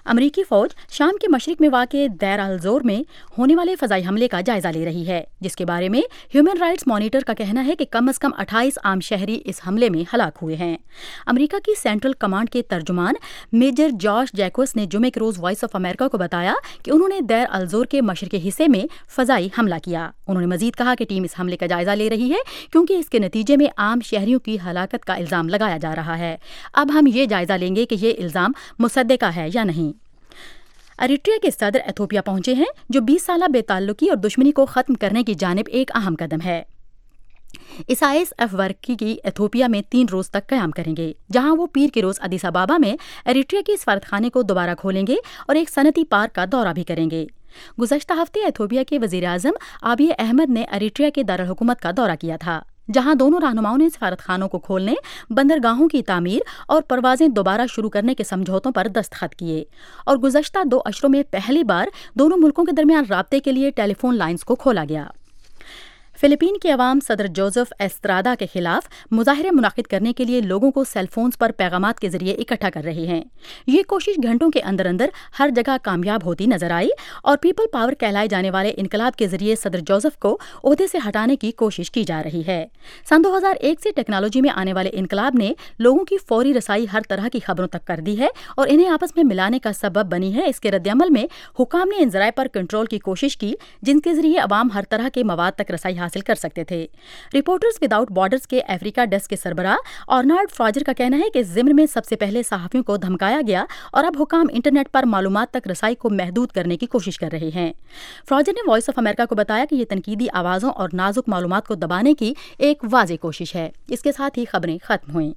امریکی فوج شام کے مشرق میں واقع دیر الزور میں ہونے والے فضائی حملے کا جائزہ لے رہی ہے، جس کے بارے میں ہیومن رائٹس مانیٹر کا کہنا ہے کہ کم از کم اٹھائیس عام شہری اس حملے میں ہلاک ہوئے ہیں۔ امریکہ کی سینٹرل کمانڈ کے ترجمان میجر جاش جیکوس نے جمعے کے روز وائس آف امریکہ کو بتایا کہ انہوں نے دیر الزور کے مشرقی حصے میں فضائی حملہ کیا۔ انہوں نے مزید کہا کہ ٹیم اس حملے کا جائزہ لے رہی ہے کیونکہ اس کے نتیجے میں عام شہریوں کی ہلاکت کا الزام لگایا جا رہا ہے۔ اب ہم یہ جائزہ لیں گے کہ یہ الزام مصدقہ ہے یا نہیں۔ اریٹریا کے صدر ایتھوپیا پہنچے ہیں، جو بیس سالہ بے تعلقی اور دشمنی کو ختم کرنے کی جانب ایک اہم قدم ہے۔ اسائس ایف ورکی کی ایتھوپیا میں تین روز تک قیام کریں گے، جہاں وہ پیر کے روز ادیس ابابا میں اریٹریا کے سفارت خانے کو دوبارہ کھولیں گے اور ایک صنعتی پارک کا دورہ بھی کریں گے۔ گزشتہ ہفتے ایتھوپیا کے وزیر اعظم آبی احمد نے اریٹریا کے دارالحکومت کا دورہ کیا تھا، جہاں دونوں رہنماؤں نے سفارت خانوں کو کھولنے، بندرگاہوں کی تعمیر اور پروازیں دوبارہ شروع کرنے کے سمجھوتوں پر دستخط کیے، اور گزشتہ دو اشروں میں پہلی بار دونوں ملکوں کے درمیان رابطے کے لیے ٹیلی فون لائنز کو کھولا گیا۔ فلپین کے عوام صدر جوزف ایسترادا کے خلاف مظاہرے منعقد کرنے کے لیے لوگوں کو سیل فونز پر پیغامات کے ذریعے اکٹھا کر رہے ہیں۔ یہ کوشش گھنٹوں کے اندر اندر ہر جگہ کامیاب ہوتی نظر آئی اور پیپل پاور کہلائے جانے والے انقلاب کے ذریعے صدر جوزف کو عہدے سے ہٹانے کی کوشش کی جا رہی ہے۔ سن دو ہزار ایک سے ٹیکنالوجی میں آنے والے انقلاب نے لوگوں کی فوری رسائی ہر طرح کی خبروں تک کر دی ہے اور انہیں آپس میں ملانے کا سبب بنی ہے۔ اس کے رد عمل میں حکام نے ان ذرائع پر کنٹرول کی کوشش کی جن کے ذریعے عوام ہر طرح کے مواد تک رسائی حاصل کر سکتے تھے۔ رپورٹرز وداؤٹ بارڈرز کے افریقہ ڈیسک کے سربراہ آرنالڈ فراجر کا کہنا ہے کہ ضمن میں سب سے پہلے صحافیوں کو دھمکایا گیا اور اب حکام انٹرنیٹ پر معلومات تک رسائی کو محدود کرنے کی کوشش کر رہے ہیں۔ فراجر نے وائس آف امریکہ کو بتایا کہ یہ تنقیدی آوازوں اور نازک معلومات کو دبانے کی ایک واضح کوشش ہے۔ اس کے ساتھ ہی خبریں ختم ہوئیں۔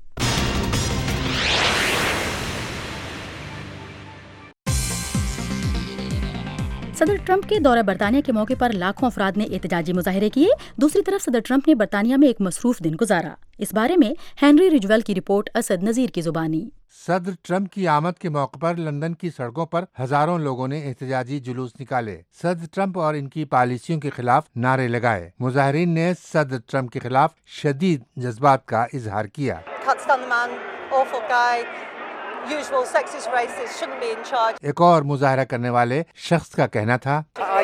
صدر ٹرمپ کے دورہ برطانیہ کے موقع پر لاکھوں افراد نے احتجاجی مظاہرے کیے۔ دوسری طرف صدر ٹرمپ نے برطانیہ میں ایک مصروف دن گزارا۔ اس بارے میں ہینری رجویل کی رپورٹ اسد نذیر کی زبانی۔ صدر ٹرمپ کی آمد کے موقع پر لندن کی سڑکوں پر ہزاروں لوگوں نے احتجاجی جلوس نکالے، صدر ٹرمپ اور ان کی پالیسیوں کے خلاف نعرے لگائے۔ مظاہرین نے صدر ٹرمپ کے خلاف شدید جذبات کا اظہار کیا۔ ایک اور مظاہرہ کرنے والے شخص کا کہنا تھا،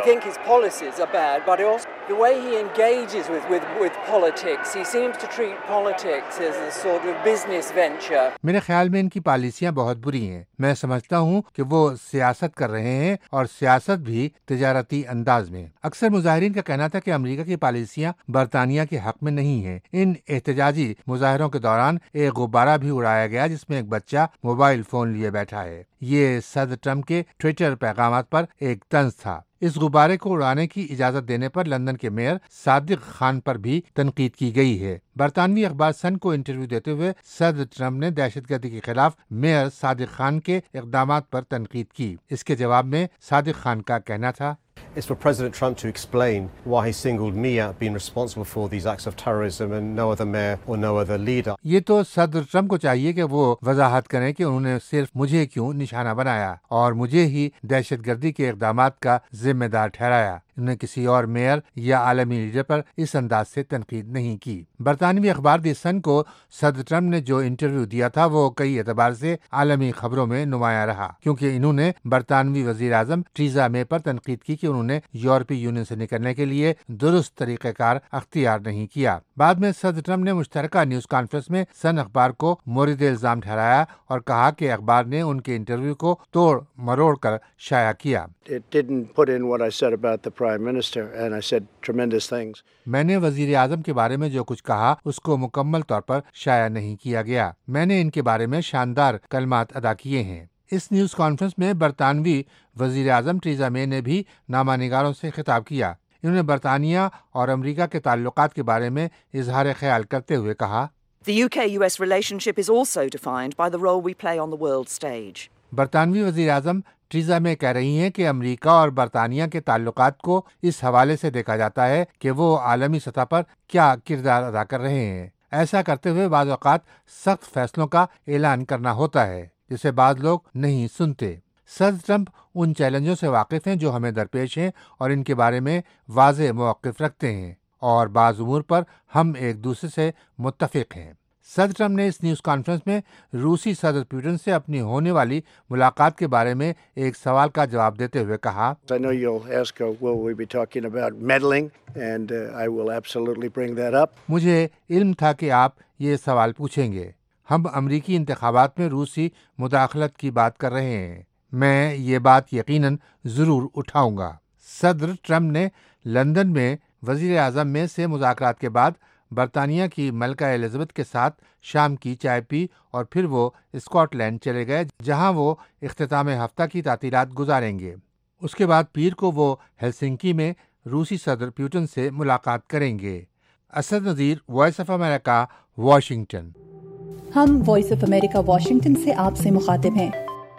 میرے خیال میں ان کی پالیسیاں بہت بری ہیں۔ میں سمجھتا ہوں کہ وہ سیاست کر رہے ہیں اور سیاست بھی تجارتی انداز میں۔ اکثر مظاہرین کا کہنا تھا کہ امریکہ کی پالیسیاں برطانیہ کے حق میں نہیں ہیں۔ ان احتجاجی مظاہروں کے دوران ایک غبارہ بھی اڑایا گیا جس میں ایک بچہ موبائل فون لیے بیٹھا ہے۔ یہ صدر ٹرمپ کے ٹویٹر پیغامات پر ایک طنز تھا۔ اس غبارے کو اڑانے کی اجازت دینے پر لندن کے میئر صادق خان پر بھی تنقید کی گئی ہے۔ برطانوی اخبار سن کو انٹرویو دیتے ہوئے صدر ٹرمپ نے دہشت گردی کے خلاف میئر صادق خان کے اقدامات پر تنقید کی۔ اس کے جواب میں صادق خان کا کہنا تھا، It's for President Trump to explain why he singled me out being responsible for these acts of terrorism and no other mayor or no other leader. یہ تو صدر ٹرمپ کو چاہیے کہ وہ وضاحت کریں کہ انہوں نے صرف مجھے کیوں نشانہ بنایا اور مجھے ہی دہشت گردی کے اقدامات کا ذمہ دار ٹھہرایا۔ انہوں نے کسی اور میئر یا عالمی لیڈر پر اس انداز سے تنقید نہیں کی۔ برطانوی اخبار دی سن کو صدر ٹرمپ نے جو انٹرویو دیا تھا وہ کئی اعتبار سے عالمی خبروں میں نمایاں رہا، کیونکہ انہوں نے برطانوی وزیر اعظم ٹریزا مے پر تنقید کی کہ انہوں نے یورپی یونین سے نکلنے کے لیے درست طریقہ کار اختیار نہیں کیا۔ بعد میں صدر ٹرمپ نے مشترکہ نیوز کانفرنس میں سن اخبار کو مورد الزام ٹھہرایا اور کہا کہ اخبار نے ان کے انٹرویو کو توڑ مروڑ کر شائع کیا۔ It didn't put in what I said about the Prime Minister, and I said tremendous things. میں نے وزیر اعظم کے بارے میں جو کچھ کہا اس کو مکمل طور پر شائع نہیں کیا گیا۔ میں نے ان کے بارے میں شاندار کلمات ادا کیے ہیں۔ اس نیوز کانفرنس میں برطانوی وزیر اعظم ٹریزا مے نے بھی نامہ نگاروں سے خطاب کیا۔ انہوں نے برطانیہ اور امریکہ کے تعلقات کے بارے میں اظہار خیال کرتے ہوئے کہا، The U K U S relationship is also defined by the role we play on the world stage. برطانوی وزیر اعظم ٹریزا مے کہہ رہی ہیں کہ امریکہ اور برطانیہ کے تعلقات کو اس حوالے سے دیکھا جاتا ہے کہ وہ عالمی سطح پر کیا کردار ادا کر رہے ہیں۔ ایسا کرتے ہوئے بعض اوقات سخت فیصلوں کا اعلان کرنا ہوتا ہے جسے بعض لوگ نہیں سنتے۔ صدر ٹرمپ ان چیلنجوں سے واقف ہیں جو ہمیں درپیش ہیں اور ان کے بارے میں واضح موقف رکھتے ہیں، اور بعض امور پر ہم ایک دوسرے سے متفق ہیں۔ صدر ٹرمپ نے اس نیوز کانفرنس میں روسی صدر پیوٹن سے اپنی ہونے والی ملاقات کے بارے میں ایک سوال کا جواب دیتے ہوئے کہا، I know you'll ask, uh, will we be talking about meddling, and uh, I will absolutely bring that up. مجھے علم تھا کہ آپ یہ سوال پوچھیں گے۔ ہم امریکی انتخابات میں روسی مداخلت کی بات کر رہے ہیں، میں یہ بات یقیناً ضرور اٹھاؤں گا۔ صدر ٹرمپ نے لندن میں وزیر اعظم مے سے مذاکرات کے بعد برطانیہ کی ملکہ الزبتھ کے ساتھ شام کی چائے پی اور پھر وہ اسکاٹ لینڈ چلے گئے، جہاں وہ اختتام ہفتہ کی تعطیلات گزاریں گے۔ اس کے بعد پیر کو وہ ہیلسنکی میں روسی صدر پیوٹن سے ملاقات کریں گے۔ Asad Nazir, voice of America, Washington. ہم وائس آف امریکہ واشنگٹن سے آپ سے مخاطب ہیں۔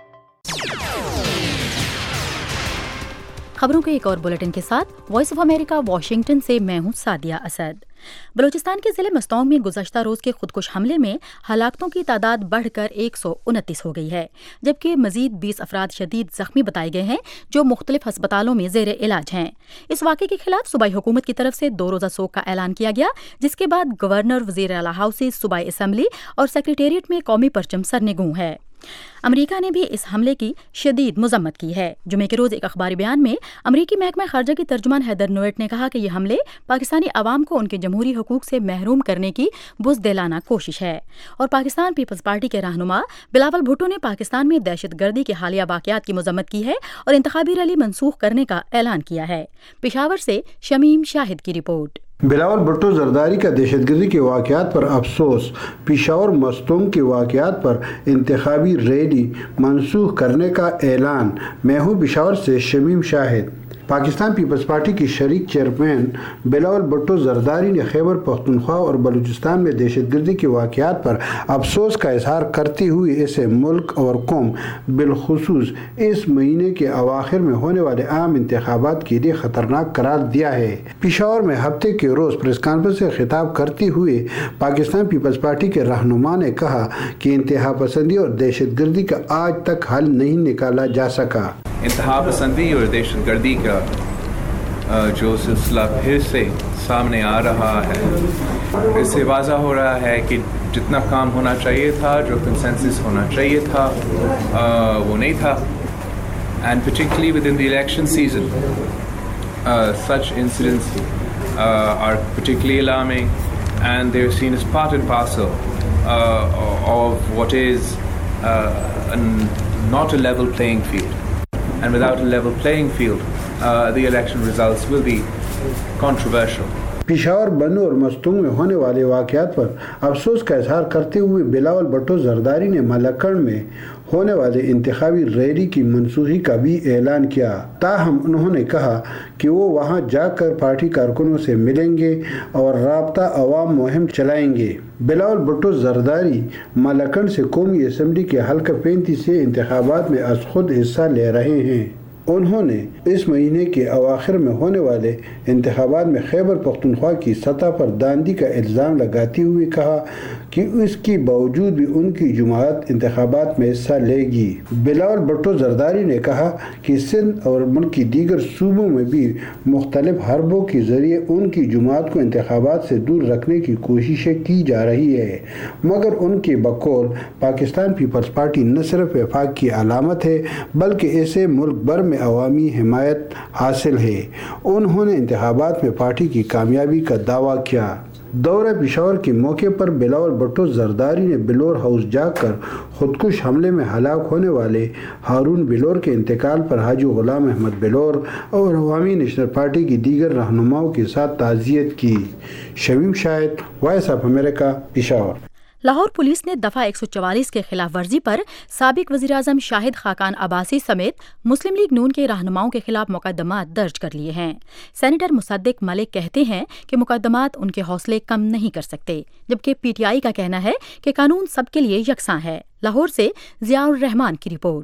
خبروں کے ایک اور بلیٹن کے ساتھ وائس آف امریکہ واشنگٹن سے میں ہوں سعدیہ اسد۔ بلوچستان کے ضلع مستونگ میں گزشتہ روز کے خودکش حملے میں ہلاکتوں کی تعداد بڑھ کر ایک سو انتیس ہو گئی ہے، جبکہ مزید بیس افراد شدید زخمی بتائے گئے ہیں جو مختلف ہسپتالوں میں زیر علاج ہیں۔ اس واقعے کے خلاف صوبائی حکومت کی طرف سے دو روزہ سوگ کا اعلان کیا گیا، جس کے بعد گورنر، وزیر اعلیٰ ہاؤسز، صوبائی اسمبلی اور سیکریٹریٹ میں قومی پرچم سرنگوں ہے۔ امریکہ نے بھی اس حملے کی شدید مذمت کی ہے۔ جمعے کے روز ایک اخباری بیان میں امریکی محکمہ خارجہ کی ترجمان ہیدر نویٹ نے کہا کہ یہ حملے پاکستانی عوام کو ان کے جمہوری حقوق سے محروم کرنے کی بزدلانہ کوشش ہے، اور پاکستان پیپلز پارٹی کے رہنما بلاول بھٹو نے پاکستان میں دہشت گردی کے حالیہ واقعات کی مذمت کی ہے اور انتخابی ریلی منسوخ کرنے کا اعلان کیا ہے۔ پشاور سے شمیم شاہد کی رپورٹ۔ بلاول بھٹو زرداری کا دہشت گردی کے واقعات پر افسوس، پشاور مستونگ کے واقعات پر انتخابی ریلی منسوخ کرنے کا اعلان۔ میں ہوں پشاور سے شمیم شاہد۔ پاکستان پیپلز پارٹی کی شریک چیئرمین بلاول بھٹو زرداری نے خیبر پختونخوا اور بلوچستان میں دہشت گردی کے واقعات پر افسوس کا اظہار کرتے ہوئے اسے ملک اور قوم بالخصوص اس مہینے کے اواخر میں ہونے والے عام انتخابات کے لیے خطرناک قرار دیا ہے۔ پشاور میں ہفتے کے روز پریس کانفرنس سے خطاب کرتے ہوئے پاکستان پیپلز پارٹی کے رہنما نے کہا کہ انتہا پسندی اور دہشت گردی کا آج تک حل نہیں نکالا جا سکا۔ انتہا پسندی اور دہشت گردی کا جو سلسلہ پھر سے سامنے آ رہا ہے، اس سے واضح ہو رہا ہے کہ جتنا کام ہونا چاہیے تھا، جو کنسنسس ہونا چاہیے تھا، وہ نہیں تھا۔ And particularly within the election season such incidents uh, are particularly alarming, and they're seen as part and parcel uh, of what is uh, an, not a level playing field. And without a level playing field, uh, the election results will be controversial. Peshawar, Bannu اور مستونگ میں ہونے والے واقعات پر افسوس کا اظہار کرتے ہوئے بلاول بھٹو زرداری نے ملکڑ میں ہونے والے انتخابی ریلی کی منسوخی کا بھی اعلان کیا۔ تاہم انہوں نے کہا کہ وہ وہاں جا کر پارٹی کارکنوں سے ملیں گے اور رابطہ عوام مہم چلائیں گے۔ بلاول بھٹو زرداری ملکڑ سے قومی اسمبلی کے حلقہ پینتیس سے انتخابات میں از خود حصہ لے رہے ہیں۔ انہوں نے اس مہینے کے اواخر میں ہونے والے انتخابات میں خیبر پختونخوا کی سطح پر داندھی کا الزام لگاتے ہوئے کہا کہ اس کے باوجود بھی ان کی جماعت انتخابات میں حصہ لے گی۔ بلاول بھٹو زرداری نے کہا کہ سندھ اور ملک کی دیگر صوبوں میں بھی مختلف حربوں کے ذریعے ان کی جماعت کو انتخابات سے دور رکھنے کی کوششیں کی جا رہی ہے، مگر ان کے بقول پاکستان پیپلز پارٹی نہ صرف وفاق کی علامت ہے بلکہ اسے ملک بھر میں عوامی حمایت حاصل ہے۔ انہوں نے انتخابات میں پارٹی کی کامیابی کا دعویٰ کیا۔ دورہ پشاور کے موقع پر بلاول بھٹو زرداری نے بلور ہاؤس جا کر خودکش حملے میں ہلاک ہونے والے ہارون بلور کے انتقال پر حاجی غلام احمد بلور اور عوامی نیشنل پارٹی کی دیگر رہنماؤں کے ساتھ تعزیت کی۔ Shamim Shahid, voice of America, Peshawar. Lahore police نے دفعہ ایک سو چوالیس کے خلاف ورزی پر سابق وزیراعظم شاہد خاقان عباسی سمیت مسلم لیگ نون کے رہنماؤں کے خلاف مقدمات درج کر لیے ہیں۔ سینیٹر مصدق ملک کہتے ہیں کہ مقدمات ان کے حوصلے کم نہیں کر سکتے، جبکہ پی ٹی آئی کا کہنا ہے کہ قانون سب کے لیے یکساں ہے۔ لاہور سے ضیاء الرحمان کی رپورٹ۔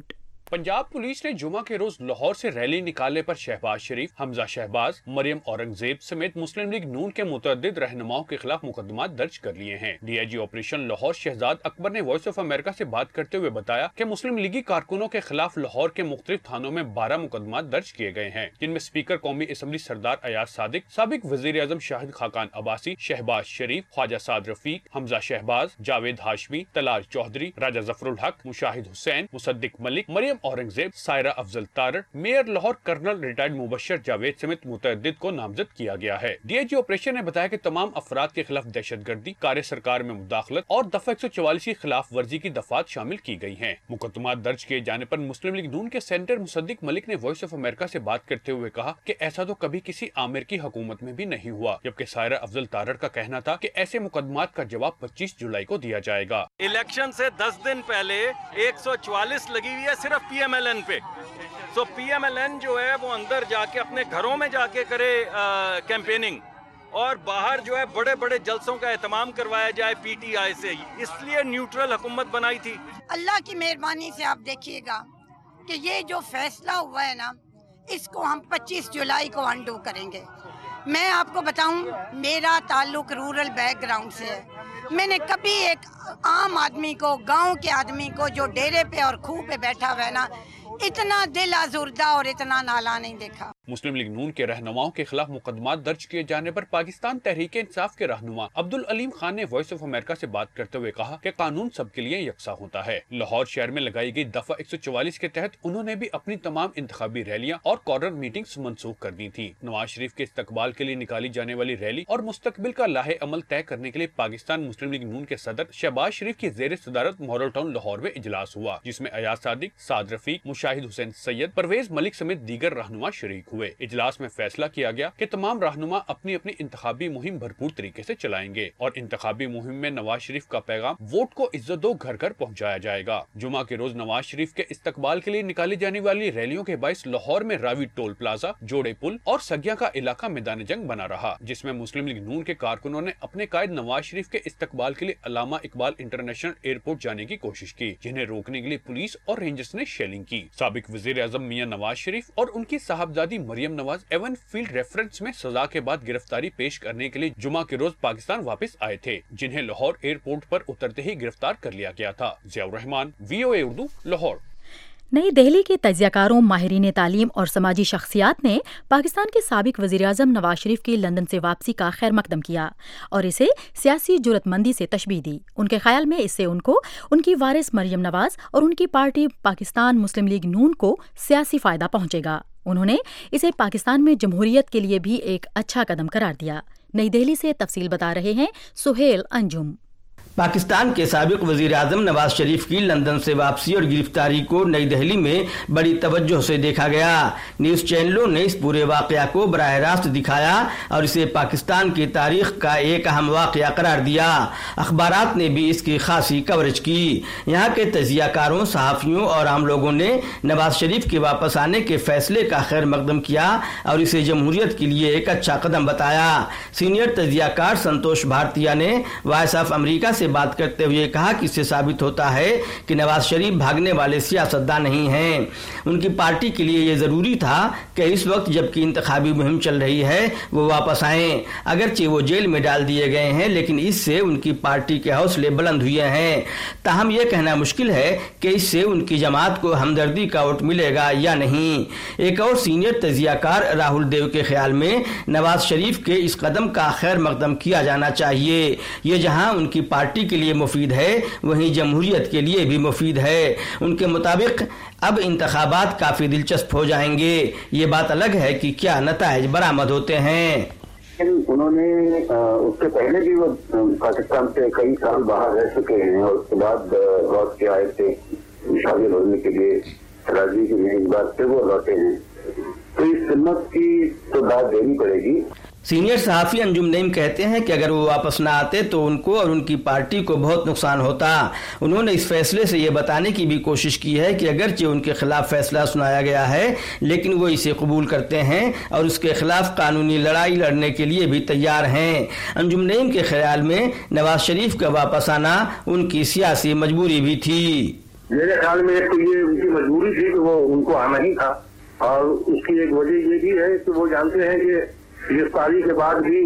पंजाब पुलिस ने जुमा के रोज लाहौर से रैली निकालने पर शहबाज शरीफ, हमजा शहबाज, मरियम औरंगजेब समेत मुस्लिम लीग नून के मुतअद्दिद रहनुमाओं के खिलाफ मुकदमा दर्ज कर लिए हैं। डीआईजी ऑपरेशन लाहौर शहजाद अकबर ने वॉइस ऑफ अमेरिका से बात करते हुए बताया कि मुस्लिम लीगी कारकुनों के खिलाफ लाहौर के मुख्तलिफ थानों में बारह मुकदमा दर्ज किए गए हैं, जिनमें स्पीकर कौमी असम्बली सरदार अयाज सादिक, साबिक वजीर आजम शाहिद खाकान अब्बासी, शहबाज शरीफ, Khawaja Saad Rafique, Hamza Shahbaz, Javed Hashmi, Talal Chaudhary, Raja Zafarul Haq, Mushahid Hussain, Musaddiq Malik, Maryam Aurangzeb, Saira Afzal Tarar, mayor Lahore colonel retired Mubashir Javed समेत मुतअद्दिद को नामजद किया गया है। डीआईजी ऑपरेशन ने बताया कि तमाम अफराद के खिलाफ दहशतगर्दी, कार्य सरकार में मुदाखलत और दफा एक सौ चौवालीस की खिलाफ वर्जी की दफात शामिल की गई हैं। मुकदमा दर्ज किए जाने पर मुस्लिम लीग नून के सेनेटर मुसद्दिक मलिक ने वॉइस ऑफ अमेरिका से बात करते हुए कहा कि ऐसा तो कभी किसी आमिर की हुकूमत में भी नहीं हुआ, जबकि सायरा अफजल तारड़ का कहना था कि ऐसे मुकदमात का जवाब पच्चीस जुलाई को दिया जाएगा। इलेक्शन से दस दिन पहले एक सौ चौवालीस लगी हुई है सिर्फ पीएमएलएन पे। सो पीएमएलएन जो है वो अंदर जाके अपने घरों में जाके करे कैंपेनिंग और बाहर जो है बड़े बड़े जलसों का एहतमाम करवाया जाए पीटीआई से, इसलिए न्यूट्रल हुकूमत बनाई थी। अल्लाह की मेहरबानी से आप देखिएगा कि ये जो फैसला हुआ है ना, इसको हम पच्चीस जुलाई को अंडू करेंगे। मैं आपको बताऊं, मेरा ताल्लुक रूरल बैकग्राउंड से है। मैंने कभी एक आम आदमी को, गांव के आदमी को जो डेरे पे और खूह पे बैठा हुआ है ना, इतना दिल आज़ुर्दा और इतना नाला नहीं देखा। मुस्लिम लीग नून के रहनुमाओं के खिलाफ मुकदमा दर्ज किए जाने पर पाकिस्तान तहरीक इंसाफ के रहनुमा अब्दुल अलीम खान ने वॉइस ऑफ अमेरिका से बात करते हुए कहा कि कानून सबके लिए यकसा होता है। लाहौर शहर में लगाई गई दफा एक सौ चौवालीस के तहत उन्होंने भी अपनी तमाम इंतखाबी रैलियां और कॉर्नर मीटिंग्स मनसूख कर दी थी। नवाज शरीफ के इस्तकबाल के लिए निकाली जाने वाली रैली और मुस्तकबिल का लाहे अमल तय करने के लिए पाकिस्तान मुस्लिम लीग नून के सदर शहबाज शरीफ की जेर सदारत मॉडल टाउन लाहौर में इजलास हुआ, जिसमें अयाज सादिक, साद रफीक, मुशाहिद हुसैन सैयद, परवेज मलिक समेत दीगर रहनुमा शरीक हुए। इजलास में फैसला किया गया कि तमाम रहनुमा अपनी अपनी इंतखाबी मुहिम भरपूर तरीके से चलाएंगे और इंतखाबी मुहिम में नवाज शरीफ का पैगाम वोट को इज्जत दो घर घर पहुंचाया जाएगा। जुमा के रोज नवाज शरीफ के इस्तकबाल के लिए निकाली जाने वाली रैलियों के बाइस लाहौर में रावी टोल प्लाजा, जोड़े पुल और सगिया का इलाका मैदान जंग बना रहा, जिसमें मुस्लिम लीग नून के कारकुनों ने अपने कायद नवाज शरीफ के इस्तकबाल के लिए अल्लामा इकबाल इंटरनेशनल एयरपोर्ट जाने की कोशिश की, जिन्हें रोकने के लिए पुलिस और रेंजर्स ने शेलिंग की। साबिक वजीर आजम मियां नवाज शरीफ और उनकी साहबजादी Maryam Nawaz Avenfield reference में सजा के बाद गिरफ्तारी पेश करने के लिए जुमा के रोज पाकिस्तान वापस आए थे, जिन्हें लाहौर एयरपोर्ट पर उतरते ही गिरफ्तार कर लिया गया था। जियाउर रहमान, वीओए उर्दू, लाहौर। नई दिल्ली के तजियाकारों, माहिरीन तालीम और समाजी शख्सियात ने पाकिस्तान के साबिक वज़ीर आज़म नवाज शरीफ की लंदन से वापसी का खैर मकदम किया और इसे सियासी जुरतमंदी से तशबीह दी। उनके ख्याल में इससे उनको, उनकी वारिस मरियम नवाज और उनकी पार्टी पाकिस्तान मुस्लिम लीग नून को सियासी फ़ायदा पहुंचेगा। उन्होंने इसे पाकिस्तान में जमहूरियत के लिए भी एक अच्छा कदम करार दिया। नई दिल्ली से तफसील बता रहे हैं सुहेल अंजुम। पाकिस्तान के साबिक वजीर आजम नवाज शरीफ की लंदन से वापसी और गिरफ्तारी को नई दिल्ली में बड़ी तवज्जो से देखा गया। न्यूज़ चैनलों ने इस पूरे वाकया को बराह रास्त दिखाया और इसे पाकिस्तान की तारीख का एक अहम वाकया करार दिया। अखबारात ने भी इसकी खासी कवरेज की। यहाँ के तजियाकारों, सहाफ़ियों और आम लोगों ने नवाज शरीफ के वापस आने के फैसले का खैर मकदम किया और इसे जमहूरियत के लिए एक अच्छा कदम बताया। सीनियर तजियाकार संतोष भारतीय ने वॉइस ऑफ अमेरिका से बात करते हुए कहा कि इससे साबित होता है कि नवाज शरीफ भागने वाले सियासतदान नहीं हैं। उनकी पार्टी के लिए ये जरूरी था कि इस वक्त जबकि इंतखाबी मुहिम चल रही है वो वापस आएं। अगरचे वो जेल में डाल दिए गए हैं, लेकिन इससे उनकी पार्टी के हौसले बुलंद हुए हैं। ताहम यह कहना मुश्किल है कि इससे उनकी जमात को हमदर्दी का वोट मिलेगा या नहीं। एक और सीनियर तजियाकार राहुल देव के ख्याल में नवाज शरीफ के इस कदम का खैर मकदम किया जाना चाहिए। ये जहां उनकी पार्टी के लिए मुफीद है, वहीं जमहूरियत के लिए भी मुफीद है। उनके मुताबिक अब इंतखाबात काफी दिलचस्प हो जाएंगे। ये बात अलग है कि क्या नताइज बरामद होते हैं। उन्होंने उससे पहले भी वो पाकिस्तान से कई साल बाहर रह चुके हैं और उसके बाद लौट के आए थे शामिल होने के लिए राजी की में, इस बात से वो लौटे हैं, तो इस सुन्नत की तो बात देनी पड़ेगी। सीनियर सहाफ़ी अंजुम नईम कहते हैं कि अगर वो वापस ना आते तो उनको और उनकी पार्टी को बहुत नुकसान होता। उन्होंने इस फैसले से ये बताने की भी कोशिश की है कि अगरचे उनके खिलाफ फैसला सुनाया गया है, लेकिन वो इसे कबूल करते हैं और उसके खिलाफ कानूनी लड़ाई लड़ने के लिए भी तैयार हैं। अंजुम नईम के ख्याल में नवाज शरीफ का वापस आना उनकी सियासी मजबूरी भी थी। میرے خیال میں ایک تو یہ ان کی مجبوری تھی کہ وہ ان کو آنا ہی تھا، اور اس کی ایک وجہ یہ بھی ہے کہ وہ جانتے ہیں کہ گرفتاری کے بعد بھی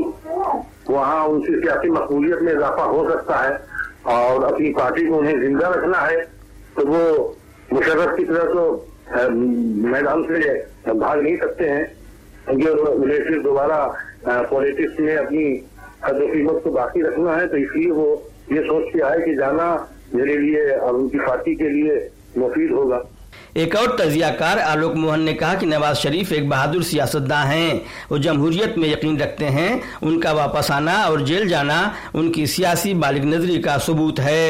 وہاں ان کی سیاسی مقبولیت میں اضافہ ہو سکتا ہے اور اپنی پارٹی کو انہیں زندہ رکھنا ہے، تو وہ مشرف کی طرح تو میدان سے بھاگ نہیں سکتے ہیں، کیونکہ انہیں دوبارہ پالیٹکس میں اپنی قدر و قیمت کو باقی رکھنا ہے، تو اس لیے وہ یہ سوچ کے آئے کہ جانا میرے لیے اور ان کی پارٹی کے لیے مفید ہوگا۔ ایک اور تجزیہ کار آلوک موہن نے کہا کہ نواز شریف ایک بہادر سیاستداں ہیں، وہ جمہوریت میں یقین رکھتے ہیں، ان کا واپس آنا اور جیل جانا ان کی سیاسی بالغ نظری کا ثبوت ہے۔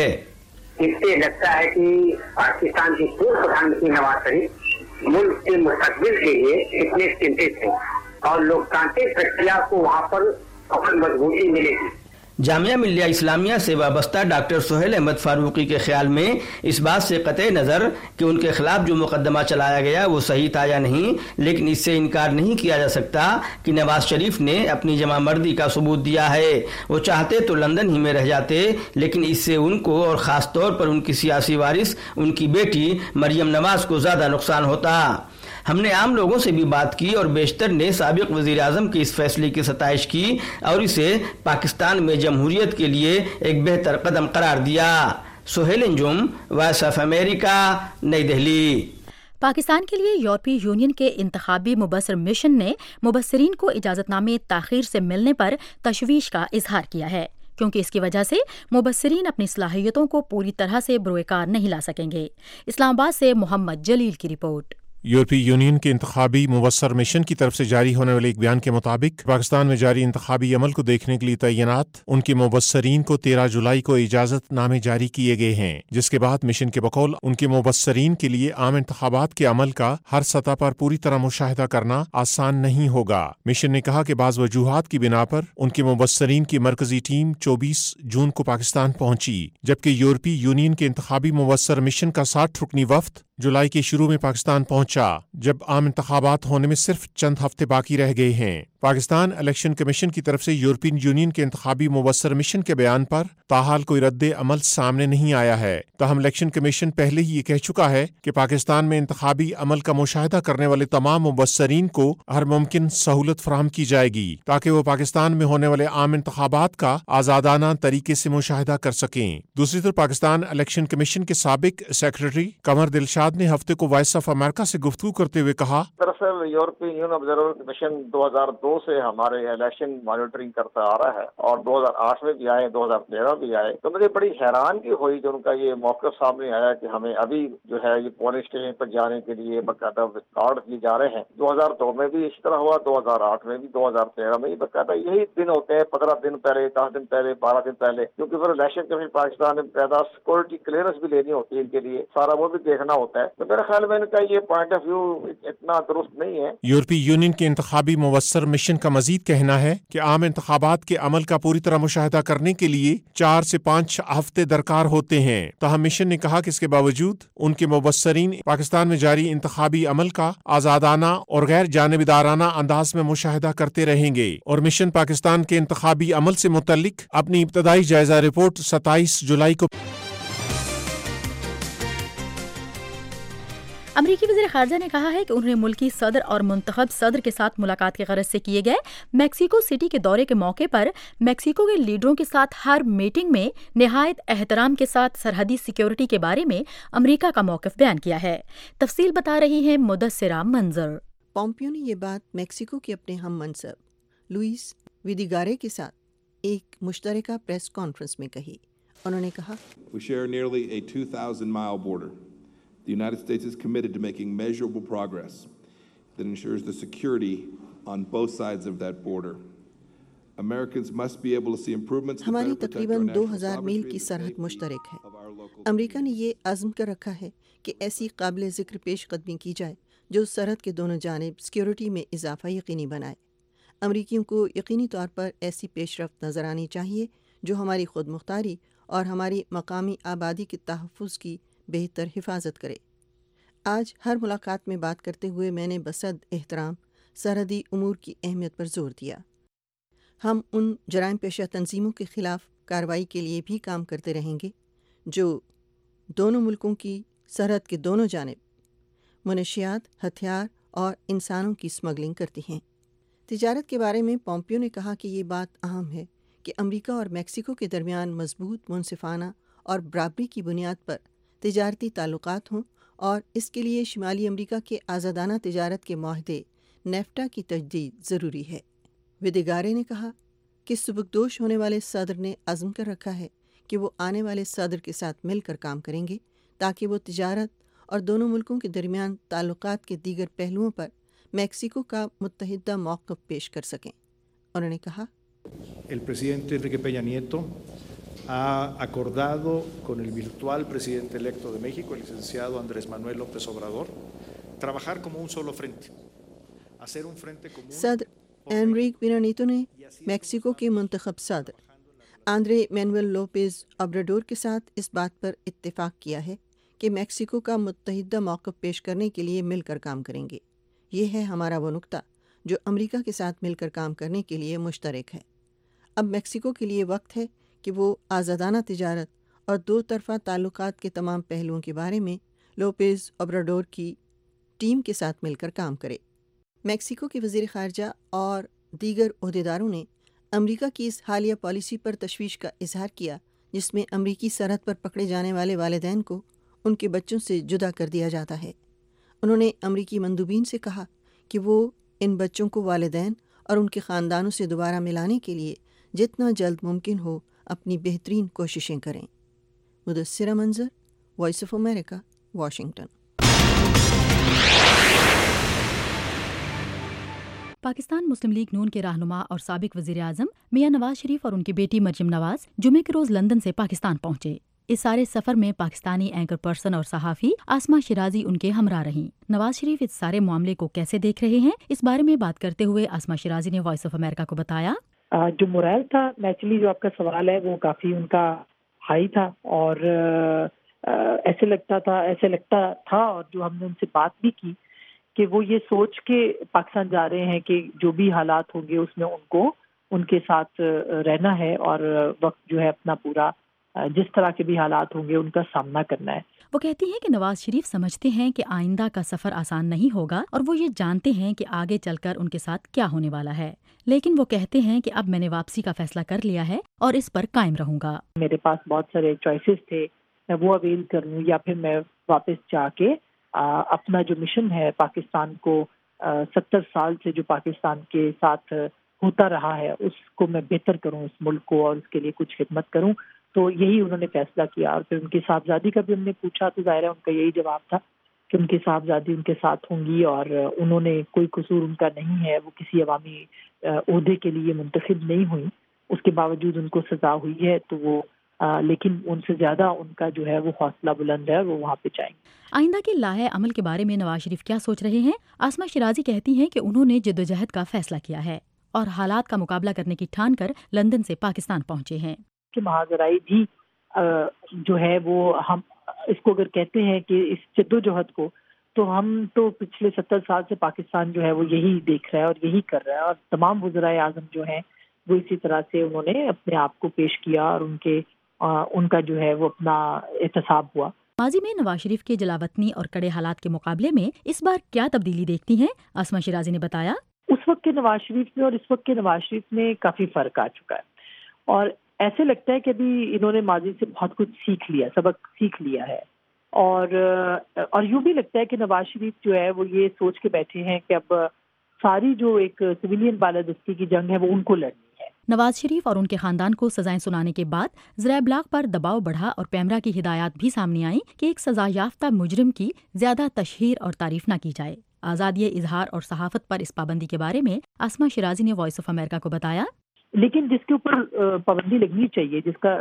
اس سے لگتا ہے کہ پاکستان کی پورو پردھان منتری نواز شریف ملک کے مستقبل کے لیے اتنے چنتت ہیں اور لوکتانترک پرکریا کو وہاں پر اپنی مضبوطی ملے گی۔ جامعہ ملیہ اسلامیہ سے وابستہ ڈاکٹر سہیل احمد فاروقی کے خیال میں اس بات سے قطع نظر کہ ان کے خلاف جو مقدمہ چلایا گیا وہ صحیح تھا یا نہیں، لیکن اس سے انکار نہیں کیا جا سکتا کہ نواز شریف نے اپنی جمع مردی کا ثبوت دیا ہے۔ وہ چاہتے تو لندن ہی میں رہ جاتے، لیکن اس سے ان کو اور خاص طور پر ان کی سیاسی وارث ان کی بیٹی مریم نواز کو زیادہ نقصان ہوتا۔ ہم نے عام لوگوں سے بھی بات کی اور بیشتر نے سابق وزیر اعظم کے اس فیصلے کی ستائش کی اور اسے پاکستان میں جمہوریت کے لیے ایک بہتر قدم قرار دیا۔ Sohail Anjum, voice of America, نئی دہلی۔ پاکستان کے لیے یورپی یونین کے انتخابی مبصر مشن نے مبصرین کو اجازت نامے تاخیر سے ملنے پر تشویش کا اظہار کیا ہے، کیونکہ اس کی وجہ سے مبصرین اپنی صلاحیتوں کو پوری طرح سے بروئے کار نہیں لا سکیں گے۔ اسلام آباد سے محمد جلیل کی رپورٹ۔ یورپی یونین کے انتخابی مبصر مشن کی طرف سے جاری ہونے والے ایک بیان کے مطابق پاکستان میں جاری انتخابی عمل کو دیکھنے کے لیے تعینات ان کے مبصرین کو تیرہ جولائی کو اجازت نامے جاری کیے گئے ہیں، جس کے بعد مشن کے بقول ان کے مبصرین کے لیے عام انتخابات کے عمل کا ہر سطح پر پوری طرح مشاہدہ کرنا آسان نہیں ہوگا۔ مشن نے کہا کہ بعض وجوہات کی بنا پر ان کے مبصرین کی مرکزی ٹیم چوبیس جون کو پاکستان پہنچی، جبکہ یورپی یونین کے انتخابی مبصر مشن کا ساٹھ رکنی وفد جولائی کے شروع میں پاکستان پہنچا، جب عام انتخابات ہونے میں صرف چند ہفتے باقی رہ گئے ہیں۔ پاکستان الیکشن کمیشن کی طرف سے یورپین یونین کے انتخابی مبصر مشن کے بیان پر تاحال کوئی رد عمل سامنے نہیں آیا ہے، تاہم الیکشن کمیشن پہلے ہی یہ کہہ چکا ہے کہ پاکستان میں انتخابی عمل کا مشاہدہ کرنے والے تمام مبصرین کو ہر ممکن سہولت فراہم کی جائے گی تاکہ وہ پاکستان میں ہونے والے عام انتخابات کا آزادانہ طریقے سے مشاہدہ کر سکیں۔ دوسری طرف پاکستان الیکشن کمیشن کے سابق سیکرٹری قمر دلشاد نے ہفتے کو وائس آف امریکہ سے گفتگو کرتے ہوئے کہا، دراصل یورپی یونین آبزرور کمیشن دو ہزار دو سے ہمارے الیکشن مانیٹرنگ کرتا آ رہا ہے اور دو ہزار آٹھ میں بھی آئے، دو ہزار تیرہ بھی آئے، تو مجھے بڑی حیرانگی ہوئی کہ ان کا یہ موقف سامنے آیا کہ ہمیں ابھی جو ہے یہ پولنگ اسٹیشن پر جانے کے لیے باقاعدہ کارڈ دیے جا رہے ہیں۔ دو ہزار دو میں بھی اسی طرح ہوا، دو ہزار آٹھ میں بھی، دو ہزار تیرہ میں بھی باقاعدہ یہی دن ہوتے ہیں، پندرہ دن پہلے، دس دن پہلے، بارہ دن پہلے، کیونکہ پھر الیکشن کمیشن پاکستان میں باقاعدہ سیکورٹی کلیئرنس بھی لینی ہوتی ہے ان کے لیے، سارا وہ بھی دیکھنا ہوتا ہے۔ تو میرے خیال میں ان کا یہ پوائنٹ آف ویو اتنا درست نہیں ہے۔ یورپی یونین کے انتخابی مبصر مشن کا مزید کہنا ہے کہ عام انتخابات کے عمل کا پوری طرح مشاہدہ کرنے کے لیے چار سے پانچ ہفتے درکار ہوتے ہیں، تاہم مشن نے کہا کہ اس کے باوجود ان کے مبصرین پاکستان میں جاری انتخابی عمل کا آزادانہ اور غیر جانبدارانہ انداز میں مشاہدہ کرتے رہیں گے، اور مشن پاکستان کے انتخابی عمل سے متعلق اپنی ابتدائی جائزہ رپورٹ ستائیس جولائی کو۔ امریکی وزیر خارجہ نے کہا ہے کہ انہوں نے ملکی صدر اور منتخب صدر کے ساتھ ملاقات کی غرض سے کیے گئے میکسیکو سٹی کے دورے کے موقع پر میکسیکو کے لیڈروں کے ساتھ ہر میٹنگ میں نہایت احترام کے ساتھ سرحدی سیکیورٹی کے بارے میں امریکہ کا موقف بیان کیا ہے۔ تفصیل بتا رہی ہیں مدثرہ منظر۔ پومپیو نے یہ بات میکسیکو کے اپنے ہم منصب لوئس ویدیگارے کے ساتھ ایک مشترکہ پریس کانفرنس میں کہی۔ انہوں نے کہا، We share nearly a two thousand mile border. The United States is committed to making measurable progress that ensures the security on both sides of that border. Americans must be able to see improvements to ہماری better protect our تقریباً دو national ہزار میل sovereignty کی and the سرحد safety مشترک ہے۔ of our local امریکہ نے یہ عزم کر رکھا ہے کہ ایسی قابل ذکر پیش قدمی کی جائے جو سرحد کے دونوں جانب سیکیورٹی میں اضافہ یقینی بنائے۔ امریکیوں کو یقینی طور پر ایسی پیش رفت نظر آنی چاہیے جو ہماری خود مختاری اور ہماری مقامی آبادی کے تحفظ کی بہتر حفاظت کرے۔ آج ہر ملاقات میں بات کرتے ہوئے میں نے بصد احترام سرحدی امور کی اہمیت پر زور دیا۔ ہم ان جرائم پیشہ تنظیموں کے خلاف کارروائی کے لیے بھی کام کرتے رہیں گے جو دونوں ملکوں کی सरहद के दोनों जानिब मनशियात, हथियार और इंसानों की स्मगलिंग करती हैं। तिजारत के बारे में पोम्पियो ने कहा कि ये बात अहम है कि अमेरिका और मेक्सिको के दरमियान मजबूत, मुनसिफाना और बराबरी की बुनियाद पर तिजारती ताल्लुकात हों और इसके लिए शुमाली अमेरिका के आज़ादाना तिजारत के माहदे नेफ्टा की तजदीद ज़रूरी है। विदेगारे ने कहा कि सुबकदोश होने वाले सदर ने अज़्म कर रखा है कि वो आने वाले सदर के साथ मिलकर काम करेंगे ताकि वो तिजारत और दोनों मुल्कों के दरमियान ताल्लुकात के दीगर पहलुओं पर मेक्सिको का मुत्तहिदा मौक़िफ़ पेश कर सकें। उन्होंने कहा, El presidente Enrique Peña Nieto ha acordado con el virtual presidente electo de México, el licenciado Andrés Manuel López Obrador, trabajar como un solo frente, hacer un frente común। सदर एनरिक पेना नीतो ने मेक्सिको के मुंतखब सदर आंद्रे मैनुएल लोपेज ओब्राडोर के साथ इस बात पर इत्तेफाक किया है कि मेक्सिको का मुत्तहिदा मौक़िफ़ पेश करने के लिए मिलकर काम करेंगे। ये है हमारा वो नुक्ता जो अमेरिका के साथ मिलकर काम करने के लिए मुश्तरक है। अब मेक्सिको के लिए वक्त है कि वो आज़ादाना तिजारत और दो तरफ़ा ताल्लुकात के तमाम पहलुओं के बारे में लोपेज ओब्राडोर की टीम के साथ मिलकर काम करे। मेक्सिको के वज़ीर ख़ारजा और दीगर ओहदेदारों ने अमेरिका की इस हालिया पॉलिसी पर तशवीश का इजहार किया जिसमें अमरीकी सरहद पर पकड़े जाने वाले वालिदैन को उनके बच्चों से जुदा कर दिया जाता है। उन्होंने अमरीकी मंदूबीन से कहा कि वो इन बच्चों को वालिदैन और उनके ख़ानदानों से दोबारा मिलाने के लिए जितना जल्द मुमकिन हो अपनी बेहतरीन कोशिशें करें। Mudassira Manzar, voice of America, Washington. Pakistan Muslim league Noon के रहनुमा और साबिक वज़ीर आज़म मियां नवाज शरीफ और उनकी बेटी मरियम नवाज जुमे के रोज़ लंदन से पाकिस्तान पहुंचे। इस सारे सफ़र में पाकिस्तानी एंकर पर्सन और सहाफ़ी आसमा शिराजी उनके हमरा रहीं। नवाज शरीफ इस सारे मामले को कैसे देख रहे हैं, इस बारे में बात करते हुए आसमा शिराजी ने वॉइस ऑफ अमेरिका को बताया, जो मोरल था, नेचुरली जो आपका सवाल है वो काफ़ी उनका हाई था और ऐसे लगता था ऐसे लगता था और जो हमने उनसे बात भी की कि वो ये सोच के पाकिस्तान जा रहे हैं कि जो भी हालात होंगे उसमें उनको उनके साथ रहना है और वक्त जो है अपना पूरा जिस तरह के भी हालात होंगे उनका सामना करना है। वो कहती हैं कि नवाज शरीफ समझते हैं कि आइंदा का सफ़र आसान नहीं होगा और वो ये जानते हैं कि आगे चलकर उनके साथ क्या होने वाला है, लेकिन वो कहते हैं कि अब मैंने वापसी का फैसला कर लिया है और इस पर कायम रहूंगा। मेरे पास बहुत सारे चॉइसेस थे, मैं वो अवेल कर लूँ या फिर मैं वापस जाके आ, अपना जो मिशन है पाकिस्तान को सत्तर साल से जो पाकिस्तान के साथ होता रहा है उसको मैं बेहतर करूँ, उस मुल्क को, और उसके लिए कुछ खिदमत करूँ। तो यही उन्होंने फैसला किया। और फिर उनकी साहबजादी का भी हमने पूछा तो जाहिर है उनका यही जवाब था कि उनकी साहबजादी उनके साथ होंगी और उन्होंने कोई कसूर उनका नहीं है, वो किसी अवामी ओहदे के लिए मुंतखब नहीं हुई, उसके बावजूद उनको सजा हुई है तो वो आ, लेकिन उनसे ज़्यादा उनका जो है वो हौसला बुलंद है, वो वहाँ पे जाएंगे। आइंदा के लाहे अमल के बारे में नवाज शरीफ क्या सोच रहे हैं? आसमा शिराजी कहती हैं कि उन्होंने जिद्दोजहद का फैसला किया है और हालात का मुकाबला करने की ठान कर लंदन से पाकिस्तान पहुँचे हैं। कि महाजराई भी जो है वो हम इसको अगर कहते हैं कि इस जद्दोजहद को, तो हम तो पिछले सत्तर साल से पाकिस्तान जो है वो यही देख रहा है और यही कर रहा है और तमाम वज़राए आज़म जो हैं वो इसी तरह से उन्होंने अपने आप को पेश किया और उनके आ, उनका जो है वो अपना एहतसाब हुआ। माजी में नवाज शरीफ के जलावतनी और कड़े हालात के मुकाबले में इस बार क्या तब्दीली देखती हैं? आसमा शिराजी ने बताया, उस वक्त के नवाज शरीफ में और इस वक्त के नवाज शरीफ में काफ़ी फ़र्क आ चुका है और ऐसे लगता है कि अभी इन्होंने माजी से बहुत कुछ सीख लिया, सबक सीख लिया है और और यूँ भी लगता है कि नवाज शरीफ जो है वो ये सोच के बैठे हैं कि अब सारी जो एक सिविलियन बालादस्ती की जंग है वो उनको लड़नी है। नवाज शरीफ और उनके खानदान को सजाएं सुनाने के बाद ज़राए ब्लाग पर दबाव बढ़ा और पैमरा की हिदायत भी सामने आई कि एक सजा याफ्ता मुजरिम की ज्यादा तशहीर और तारीफ न की जाए। आज़ादी इजहार और सहाफत पर इस पाबंदी के बारे में आसमा शिराजी ने वॉइस ऑफ अमेरिका को बताया, लेकिन जिसके ऊपर पाबंदी लगनी चाहिए, जिसका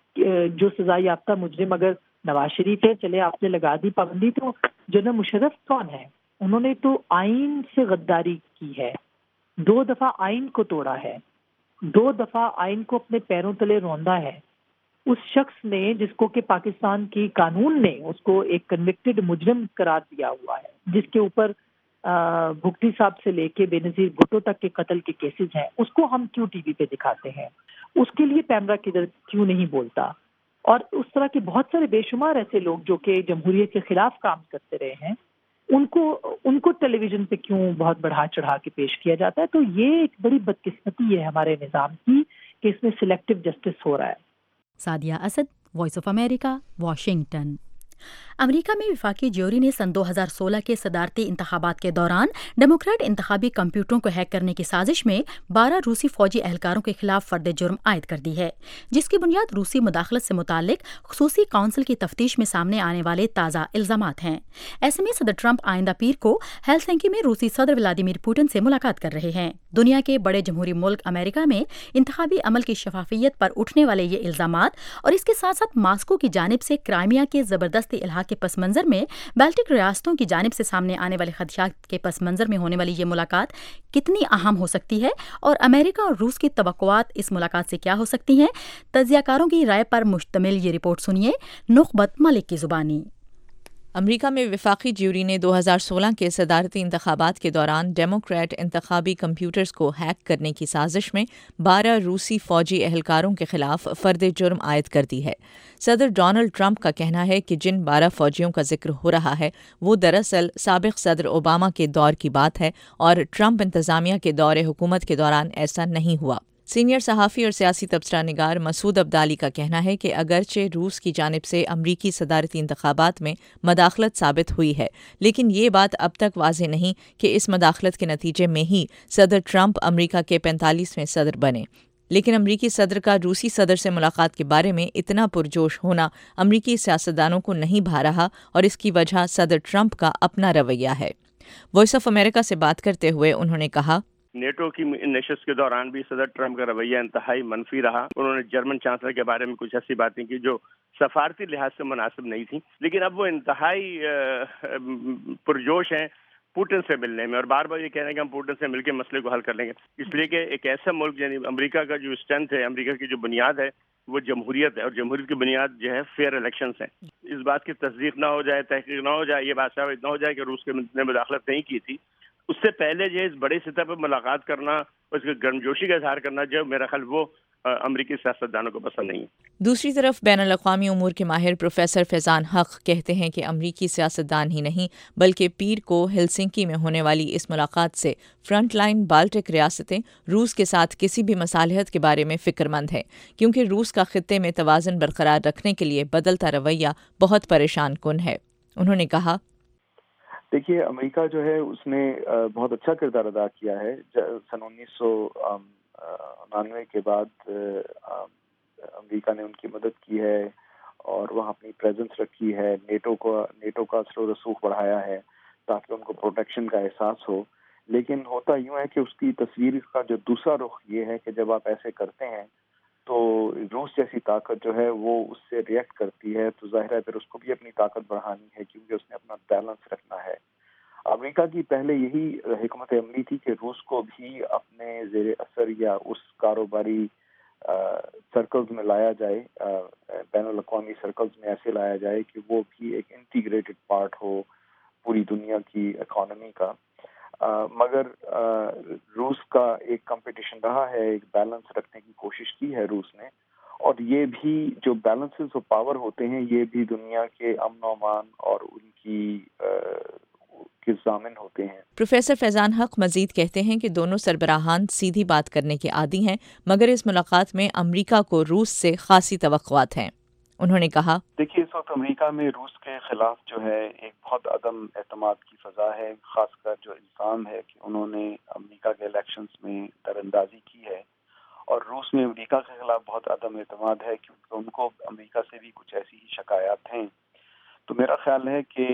जो सजा याफ्ता मुजरिम अगर नवाज शरीफ है, चले आपने लगा दी पाबंदी, तो जनरल मुशर्रफ कौन है? उन्होंने तो आइन से गद्दारी की है, दो दफा आइन को तोड़ा है, दो दफा आइन को अपने पैरों तले रौंदा है। उस शख्स ने जिसको कि पाकिस्तान की कानून ने उसको एक कन्विक्टेड मुजरिम करार दिया हुआ है, जिसके ऊपर भुगती साहब से लेके बेनजीर भुट्टो तक के कत्ल के केसेस हैं, उसको हम क्यों टीवी पे दिखाते हैं? उसके लिए पैमरा किधर क्यों नहीं बोलता? اور اس طرح کے بہت سارے بے شمار ایسے لوگ جو کہ جمہوریت کے خلاف کام کرتے رہے ہیں، ان کو ان کو ٹیلی ویژن پہ کیوں بہت بڑھا چڑھا کے پیش کیا جاتا ہے؟ تو یہ ایک بڑی بدقسمتی ہے ہمارے نظام کی کہ اس میں سلیکٹو جسٹس ہو رہا ہے۔ Saadia Asad, voice of America, Washington. America میں وفاقی جیوری نے سن دو ہزار سولہ کے صدارتی انتخابات کے دوران ڈیموکریٹ انتخابی کمپیوٹروں کو ہیک کرنے کی سازش میں بارہ روسی فوجی اہلکاروں کے خلاف فرد جرم عائد کر دی ہے، جس کی بنیاد روسی مداخلت سے متعلق خصوصی کونسل کی تفتیش میں سامنے آنے والے تازہ الزامات ہیں۔ ایسے میں صدر ٹرمپ آئندہ پیر کو ہیلسنکی میں روسی صدر ولادیمیر پوٹن سے ملاقات کر رہے ہیں۔ دنیا کے بڑے جمہوری ملک امریکہ میں انتخابی عمل کی شفافیت پر اٹھنے والے یہ الزامات اور اس کے ساتھ ساتھ ماسکو کی جانب سے کرائمیا کے زبردستی الحاق کے پس منظر میں بیلٹک ریاستوں کی جانب سے سامنے آنے والے خدشات کے پس منظر میں ہونے والی یہ ملاقات کتنی اہم ہو سکتی ہے اور امریکہ اور روس کی توقعات اس ملاقات سے کیا ہو سکتی ہیں؟ تجزیہ کاروں کی رائے پر مشتمل یہ رپورٹ سنیے نخبت ملک کی زبانی۔ امریکہ میں وفاقی جیوری نے دو ہزار سولہ کے صدارتی انتخابات کے دوران ڈیموکریٹ انتخابی کمپیوٹرز کو ہیک کرنے کی سازش میں بارہ روسی فوجی اہلکاروں کے خلاف فرد جرم عائد کر دی ہے۔ صدر ڈونلڈ ٹرمپ کا کہنا ہے کہ جن بارہ فوجیوں کا ذکر ہو رہا ہے وہ دراصل سابق صدر اوباما کے دور کی بات ہے اور ٹرمپ انتظامیہ کے دور حکومت کے دوران ایسا نہیں ہوا۔ سینئر صحافی اور سیاسی تبصرہ نگار مسعود عبدالی کا کہنا ہے کہ اگرچہ روس کی جانب سے امریکی صدارتی انتخابات میں مداخلت ثابت ہوئی ہے، لیکن یہ بات اب تک واضح نہیں کہ اس مداخلت کے نتیجے میں ہی صدر ٹرمپ امریکہ کے پینتالیسویں صدر بنے۔ لیکن امریکی صدر کا روسی صدر سے ملاقات کے بارے میں اتنا پرجوش ہونا امریکی سیاستدانوں کو نہیں بھا رہا اور اس کی وجہ صدر ٹرمپ کا اپنا رویہ ہے۔ وائس آف امریکہ سے بات کرتے ہوئے انہوں نے کہا، نیٹو کی نشست کے دوران بھی صدر ٹرمپ کا رویہ انتہائی منفی رہا۔ انہوں نے جرمن چانسلر کے بارے میں کچھ ایسی باتیں کی جو سفارتی لحاظ سے مناسب نہیں تھیں، لیکن اب وہ انتہائی پرجوش ہیں پوٹن سے ملنے میں اور بار بار یہ کہہ رہے ہیں کہ ہم پوٹن سے مل کے مسئلے کو حل کر لیں گے، اس لیے کہ ایک ایسا ملک یعنی امریکہ کا جو اسٹرینتھ ہے، امریکہ کی جو بنیاد ہے وہ جمہوریت ہے اور جمہوریت کی بنیاد جو ہے فیئر الیکشنز ہیں۔ اس بات کی تصدیق نہ ہو جائے، تحقیق نہ ہو جائے، یہ بات ثابت نہ ہو جائے کہ روس نے مداخلت نہیں کی تھی، اس سے پہلے جو اس بڑے سطح پر ملاقات کرنا اور اس کی گرمجوشی کا اظہار کرنا جو میرا خیال وہ امریکی سیاستدانوں کو پسند نہیں ہے۔ دوسری طرف بین الاقوامی امور کے ماہر پروفیسر فیضان حق کہتے ہیں کہ امریکی سیاستدان ہی نہیں بلکہ پیر کو ہیلسنکی میں ہونے والی اس ملاقات سے فرنٹ لائن بالٹک ریاستیں روس کے ساتھ کسی بھی مصالحت کے بارے میں فکر مند ہیں، کیونکہ روس کا خطے میں توازن برقرار رکھنے کے لیے بدلتا رویہ بہت پریشان کن ہے۔ انہوں نے کہا، دیکھیے امریکہ جو ہے اس نے بہت اچھا کردار ادا کیا ہے۔ سن انیس سو انانوے کے بعد امریکہ نے ان کی مدد کی ہے اور وہاں اپنی پریزنس رکھی ہے، نیٹو کو نیٹو کا اثر و رسوخ بڑھایا ہے تاکہ ان کو پروٹیکشن کا احساس ہو۔ لیکن ہوتا یوں ہے کہ اس کی تصویر کا جو دوسرا رخ یہ ہے کہ جب آپ ایسے کرتے ہیں تو روس جیسی طاقت جو ہے وہ اس سے ریئیکٹ کرتی ہے، تو ظاہر ہے پھر اس کو بھی اپنی طاقت بڑھانی ہے کیونکہ اس نے اپنا بیلنس رکھنا ہے۔ امریکہ کی پہلے یہی حکمت عملی تھی کہ روس کو بھی اپنے زیر اثر یا اس کاروباری سرکلز میں لایا جائے، بین الاقوامی سرکلز میں ایسے لایا جائے کہ وہ بھی ایک انٹیگریٹڈ پارٹ ہو پوری دنیا کی اکانومی کا۔ آ, مگر آ, روس کا ایک کمپٹیشن رہا ہے، ایک بیلنس رکھنے کی کوشش کی ہے روس نے، اور یہ بھی جو بیلنسز آف پاور ہوتے ہیں یہ بھی دنیا کے امن و امان اور ان کی آ, کے ضامن ہوتے ہیں۔ پروفیسر فیضان حق مزید کہتے ہیں کہ دونوں سربراہان سیدھی بات کرنے کے عادی ہیں، مگر اس ملاقات میں امریکہ کو روس سے خاصی توقعات ہیں۔ انہوں نے کہا، دیکھیے اس وقت امریکہ میں روس کے خلاف جو ہے ایک بہت عدم اعتماد کی فضا ہے، خاص کر جو الزام ہے کہ انہوں نے امریکہ کے الیکشنز میں در اندازی کی ہے، اور روس میں امریکہ کے خلاف بہت عدم اعتماد ہے کیونکہ ان کو امریکہ سے بھی کچھ ایسی ہی شکایات ہیں۔ تو میرا خیال ہے کہ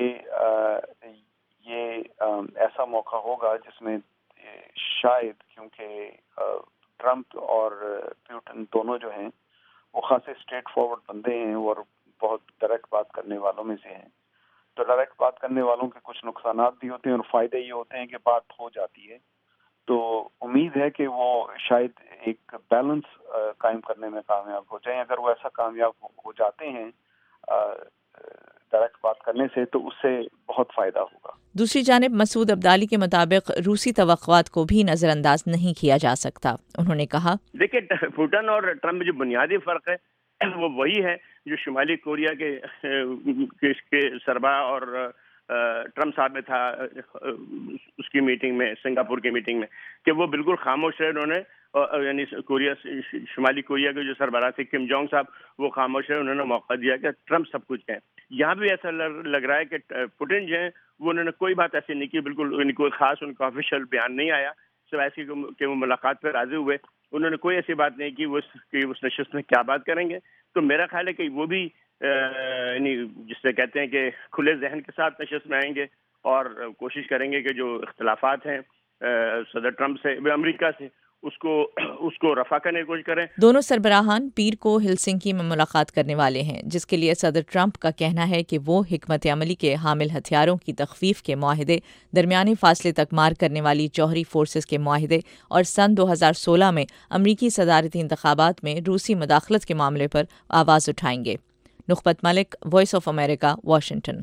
یہ ایسا موقع ہوگا جس میں شاید، کیونکہ ٹرمپ اور پیوٹن دونوں جو ہیں وہ خاصے اسٹریٹ فارورڈ بندے ہیں اور بہت ڈائریکٹ بات کرنے والوں میں سے ہیں، تو ڈائریکٹ بات کرنے والوں کے کچھ نقصانات بھی ہوتے ہیں اور فائدے یہ ہوتے ہیں کہ بات ہو جاتی ہے۔ تو امید ہے کہ وہ شاید ایک بیلنس قائم کرنے میں کامیاب ہو جائیں۔ اگر وہ ایسا کامیاب ہو جاتے ہیں ڈائریکٹ بات کرنے سے تو اس سے بہت فائدہ ہوگا۔ دوسری جانب مسعود عبدالی کے مطابق روسی توقعات کو بھی نظر انداز نہیں کیا جا سکتا۔ انہوں نے کہا، دیکھیں پوٹن اور ٹرمپ میں جو بنیادی فرق ہے وہ وہی ہے جو شمالی کوریا کے کے سربراہ اور ٹرمپ صاحب میں تھا اس کی میٹنگ میں، سنگاپور کی میٹنگ میں، کہ وہ بالکل خاموش رہے. انہوں نے یعنی کوریا شمالی کوریا کے جو سربراہ تھے کم جونگ صاحب، وہ خاموش رہے، انہوں نے موقع دیا کہ ٹرمپ سب کچھ کہیں. یہاں بھی ایسا لگ رہا ہے کہ پوٹن جو ہیں وہ انہوں نے کوئی بات ایسی نہیں کی، بالکل کوئی خاص ان کا آفیشیل بیان نہیں آیا، سوائے ایسی کہ وہ ملاقات پہ راضی ہوئے. انہوں نے کوئی ایسی بات نہیں کی وہ اس نشست میں کیا بات کریں گے. تو میرا خیال ہے کہ وہ بھی یعنی جس سے کہتے ہیں کہ کھلے ذہن کے ساتھ نشست میں آئیں گے اور کوشش کریں گے کہ جو اختلافات ہیں صدر ٹرمپ سے، امریکہ سے، اس کو اس کو رفع کرنے کی کوشش کریں. دونوں سربراہان پیر کو ہلسنکی میں ملاقات کرنے والے ہیں، جس کے لیے صدر ٹرمپ کا کہنا ہے کہ وہ حکمت عملی کے حامل ہتھیاروں کی تخفیف کے معاہدے، درمیانے فاصلے تک مار کرنے والی جوہری فورسز کے معاہدے اور سن دو ہزار سولہ میں امریکی صدارتی انتخابات میں روسی مداخلت کے معاملے پر آواز اٹھائیں گے. Nikhat Malik, voice of America, Washington.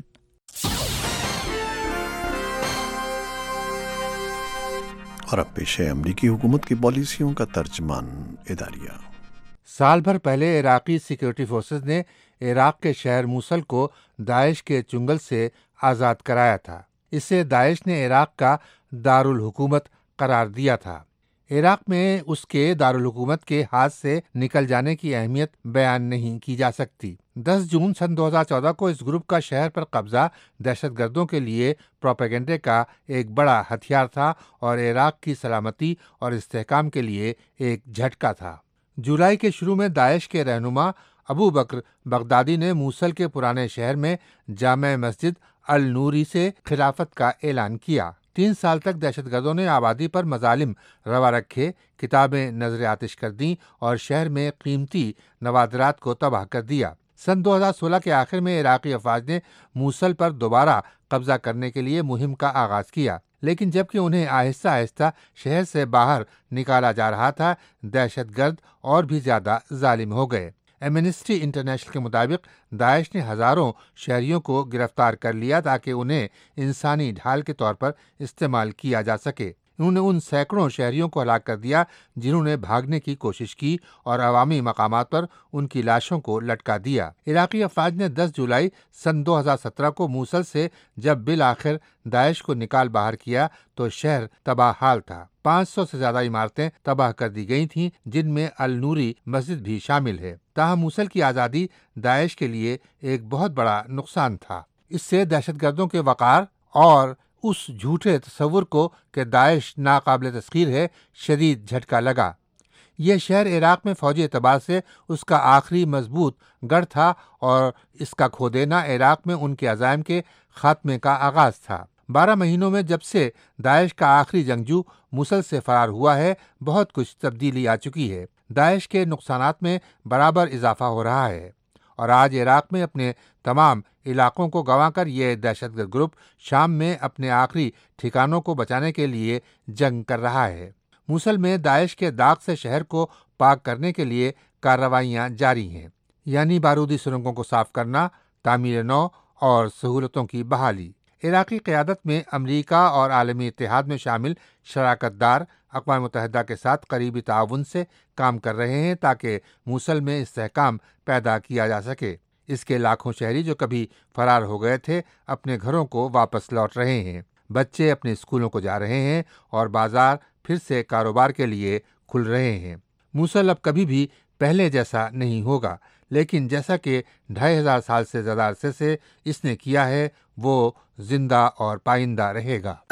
اور اب پیش ہے امریکی حکومت کی پالیسیوں کا ترجمان اداریہ. سال بھر پہلے عراقی سیکورٹی فورسز نے عراق کے شہر موصل کو داعش کے چنگل سے آزاد کرایا تھا. اس سے داعش نے عراق کا دارالحکومت قرار دیا تھا. عراق میں اس کے دارالحکومت کے ہاتھ سے نکل جانے کی اہمیت بیان نہیں کی جا سکتی. دس جون سن دو ہزار چودہ کو اس گروپ کا شہر پر قبضہ دہشت گردوں کے لیے پروپیگنڈے کا ایک بڑا ہتھیار تھا اور عراق کی سلامتی اور استحکام کے لیے ایک جھٹکا تھا. جولائی کے شروع میں داعش کے رہنما ابو بکر بغدادی نے موصل کے پرانے شہر میں جامع مسجد النوری سے خلافت کا اعلان کیا. تین سال تک دہشت گردوں نے آبادی پر مظالم روا رکھے، کتابیں نظر آتش کر دیں اور شہر میں قیمتی نوادرات کو تباہ کر دیا. سن دو ہزار سولہ کے آخر میں عراقی افواج نے موصل پر دوبارہ قبضہ کرنے کے لیے مہم کا آغاز کیا، لیکن جبکہ انہیں آہستہ آہستہ شہر سے باہر نکالا جا رہا تھا، دہشت گرد اور بھی زیادہ ظالم ہو گئے. ایمنسٹی انٹرنیشنل کے مطابق داعش نے ہزاروں شہریوں کو گرفتار کر لیا تاکہ انہیں انسانی ڈھال کے طور پر استعمال کیا جا سکے. انہوں نے ان سینکڑوں شہریوں کو ہلاک کر دیا جنہوں نے بھاگنے کی کوشش کی اور عوامی مقامات پر ان کی لاشوں کو لٹکا دیا. عراقی افواج نے دس جولائی سن دو ہزار سترہ کو موصل سے جب بالآخر داعش کو نکال باہر کیا تو شہر تباہ حال تھا. پانچ سو سے زیادہ عمارتیں تباہ کر دی گئی تھیں، جن میں النوری مسجد بھی شامل ہے. تاہم موصل کی آزادی داعش کے لیے ایک بہت بڑا نقصان تھا. اس سے دہشت گردوں کے وقار اور اس جھوٹے تصور کو کہ داعش ناقابل تسخیر ہے شدید جھٹکا لگا. یہ شہر عراق میں فوجی اعتبار سے اس کا آخری مضبوط گڑھ تھا اور اس کا کھو دینا عراق میں ان کے عزائم کے خاتمے کا آغاز تھا. بارہ مہینوں میں جب سے داعش کا آخری جنگجو موصل سے فرار ہوا ہے، بہت کچھ تبدیلی آ چکی ہے. داعش کے نقصانات میں برابر اضافہ ہو رہا ہے اور آج عراق میں اپنے تمام علاقوں کو گنوا کر یہ دہشت گرد گروپ شام میں اپنے آخری ٹھکانوں کو بچانے کے لیے جنگ کر رہا ہے. موصل میں داعش کے داغ سے شہر کو پاک کرنے کے لیے کارروائیاں جاری ہیں، یعنی بارودی سرنگوں کو صاف کرنا، تعمیر نو اور سہولتوں کی بحالی. عراقی قیادت میں امریکہ اور عالمی اتحاد میں شامل شراکت دار اقوام متحدہ کے ساتھ قریبی تعاون سے کام کر رہے ہیں تاکہ موصل میں استحکام پیدا کیا جا سکے. اس کے لاکھوں شہری جو کبھی فرار ہو گئے تھے اپنے گھروں کو واپس لوٹ رہے ہیں. بچے اپنے اسکولوں کو جا رہے ہیں اور بازار پھر سے کاروبار کے لیے کھل رہے ہیں. موصل اب کبھی بھی پہلے جیسا نہیں ہوگا، لیکن جیسا کہ ڈھائی ہزار سال سے زیادہ عرصے سے اس نے کیا ہے وہ زندہ اور پائندہ رہے گا.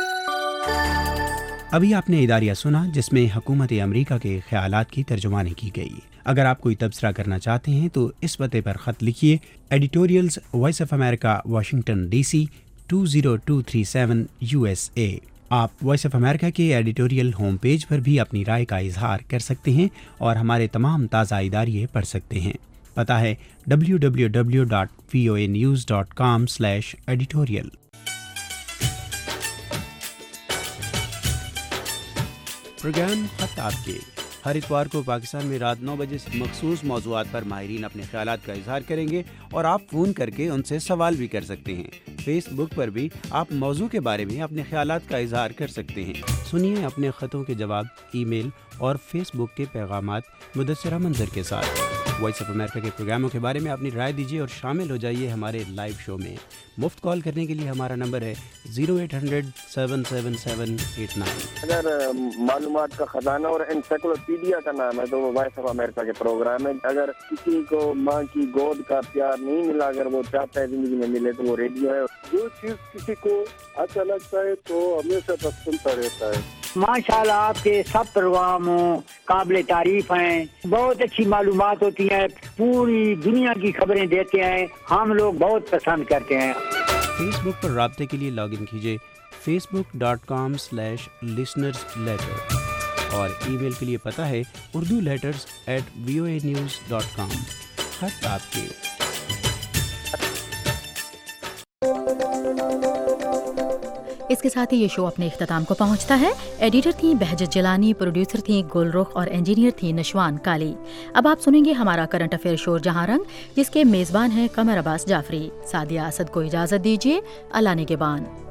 ابھی آپ نے اداریہ سنا جس میں حکومت امریکہ کے خیالات کی ترجمانی کی گئی. اگر آپ کوئی تبصرہ کرنا چاہتے ہیں تو اس پتے پر خط لکھیے: editorials voice of America, Washington D C two zero two three seven U S A. آپ وائس آف امریکہ کے ایڈیٹوریل ہوم پیج پر بھی اپنی رائے کا اظہار کر سکتے ہیں اور ہمارے تمام تازہ اداریے پڑھ سکتے ہیں. پتہ ہے W W W dot V O A news dot com slash editorial. Program خط آپ کے ہر اتوار کو پاکستان میں رات نو بجے سے مخصوص موضوعات پر ماہرین اپنے خیالات کا اظہار کریں گے اور آپ فون کر کے ان سے سوال بھی کر سکتے ہیں. فیس بک پر بھی آپ موضوع کے بارے میں اپنے خیالات کا اظہار کر سکتے ہیں. سنیے اپنے خطوں کے جواب ای میل اور فیس بک کے پیغامات مدثرہ منظر کے ساتھ. وائس آف امریکہ کے پروگراموں کے بارے میں اپنی رائے دیجیے اور شامل ہو جائیے ہمارے لائیو شو میں. مفت کال کرنے کے لیے ہمارا نمبر ہے zero eight hundred seven seven seven eight nine. اگر معلومات کا خزانہ اور انسائکلوپیڈیا کا نام ہے تو وہ وائس آف امریکہ کے پروگرام ہے. اگر کسی کو ماں کی گود کا پیار نہیں ملا، اگر وہ چاہتا ہے زندگی میں ملے، تو وہ ریڈیو ہے. جو چیز کسی کو اچھا لگتا ہے تو ہمیشہ تک سنتا رہتا ہے. ماشاءاللہ آپ کے سب پروگرام قابل تعریف ہیں، بہت اچھی معلومات ہوتی ہیں، پوری دنیا کی خبریں دیتے ہیں، ہم لوگ بہت پسند کرتے ہیں. فیس بک پر رابطے کے لیے لاگ ان کیجیے Facebook dot com slash listeners letter اور ای میل کے لیے پتہ ہے Urdu letters at V O A news dot com. خط آپ کے. اس کے ساتھ ہی یہ شو اپنے اختتام کو پہنچتا ہے. ایڈیٹر تھیں بہجت جیلانی، پروڈیوسر تھیں گل رخ اور انجینئر تھیں نشوان کالی. اب آپ سنیں گے ہمارا کرنٹ افیئر شو جہاں رنگ، جس کے میزبان ہیں قمر عباس جعفری. سعدیہ اسد کو اجازت دیجیے. اللہ نگہبان.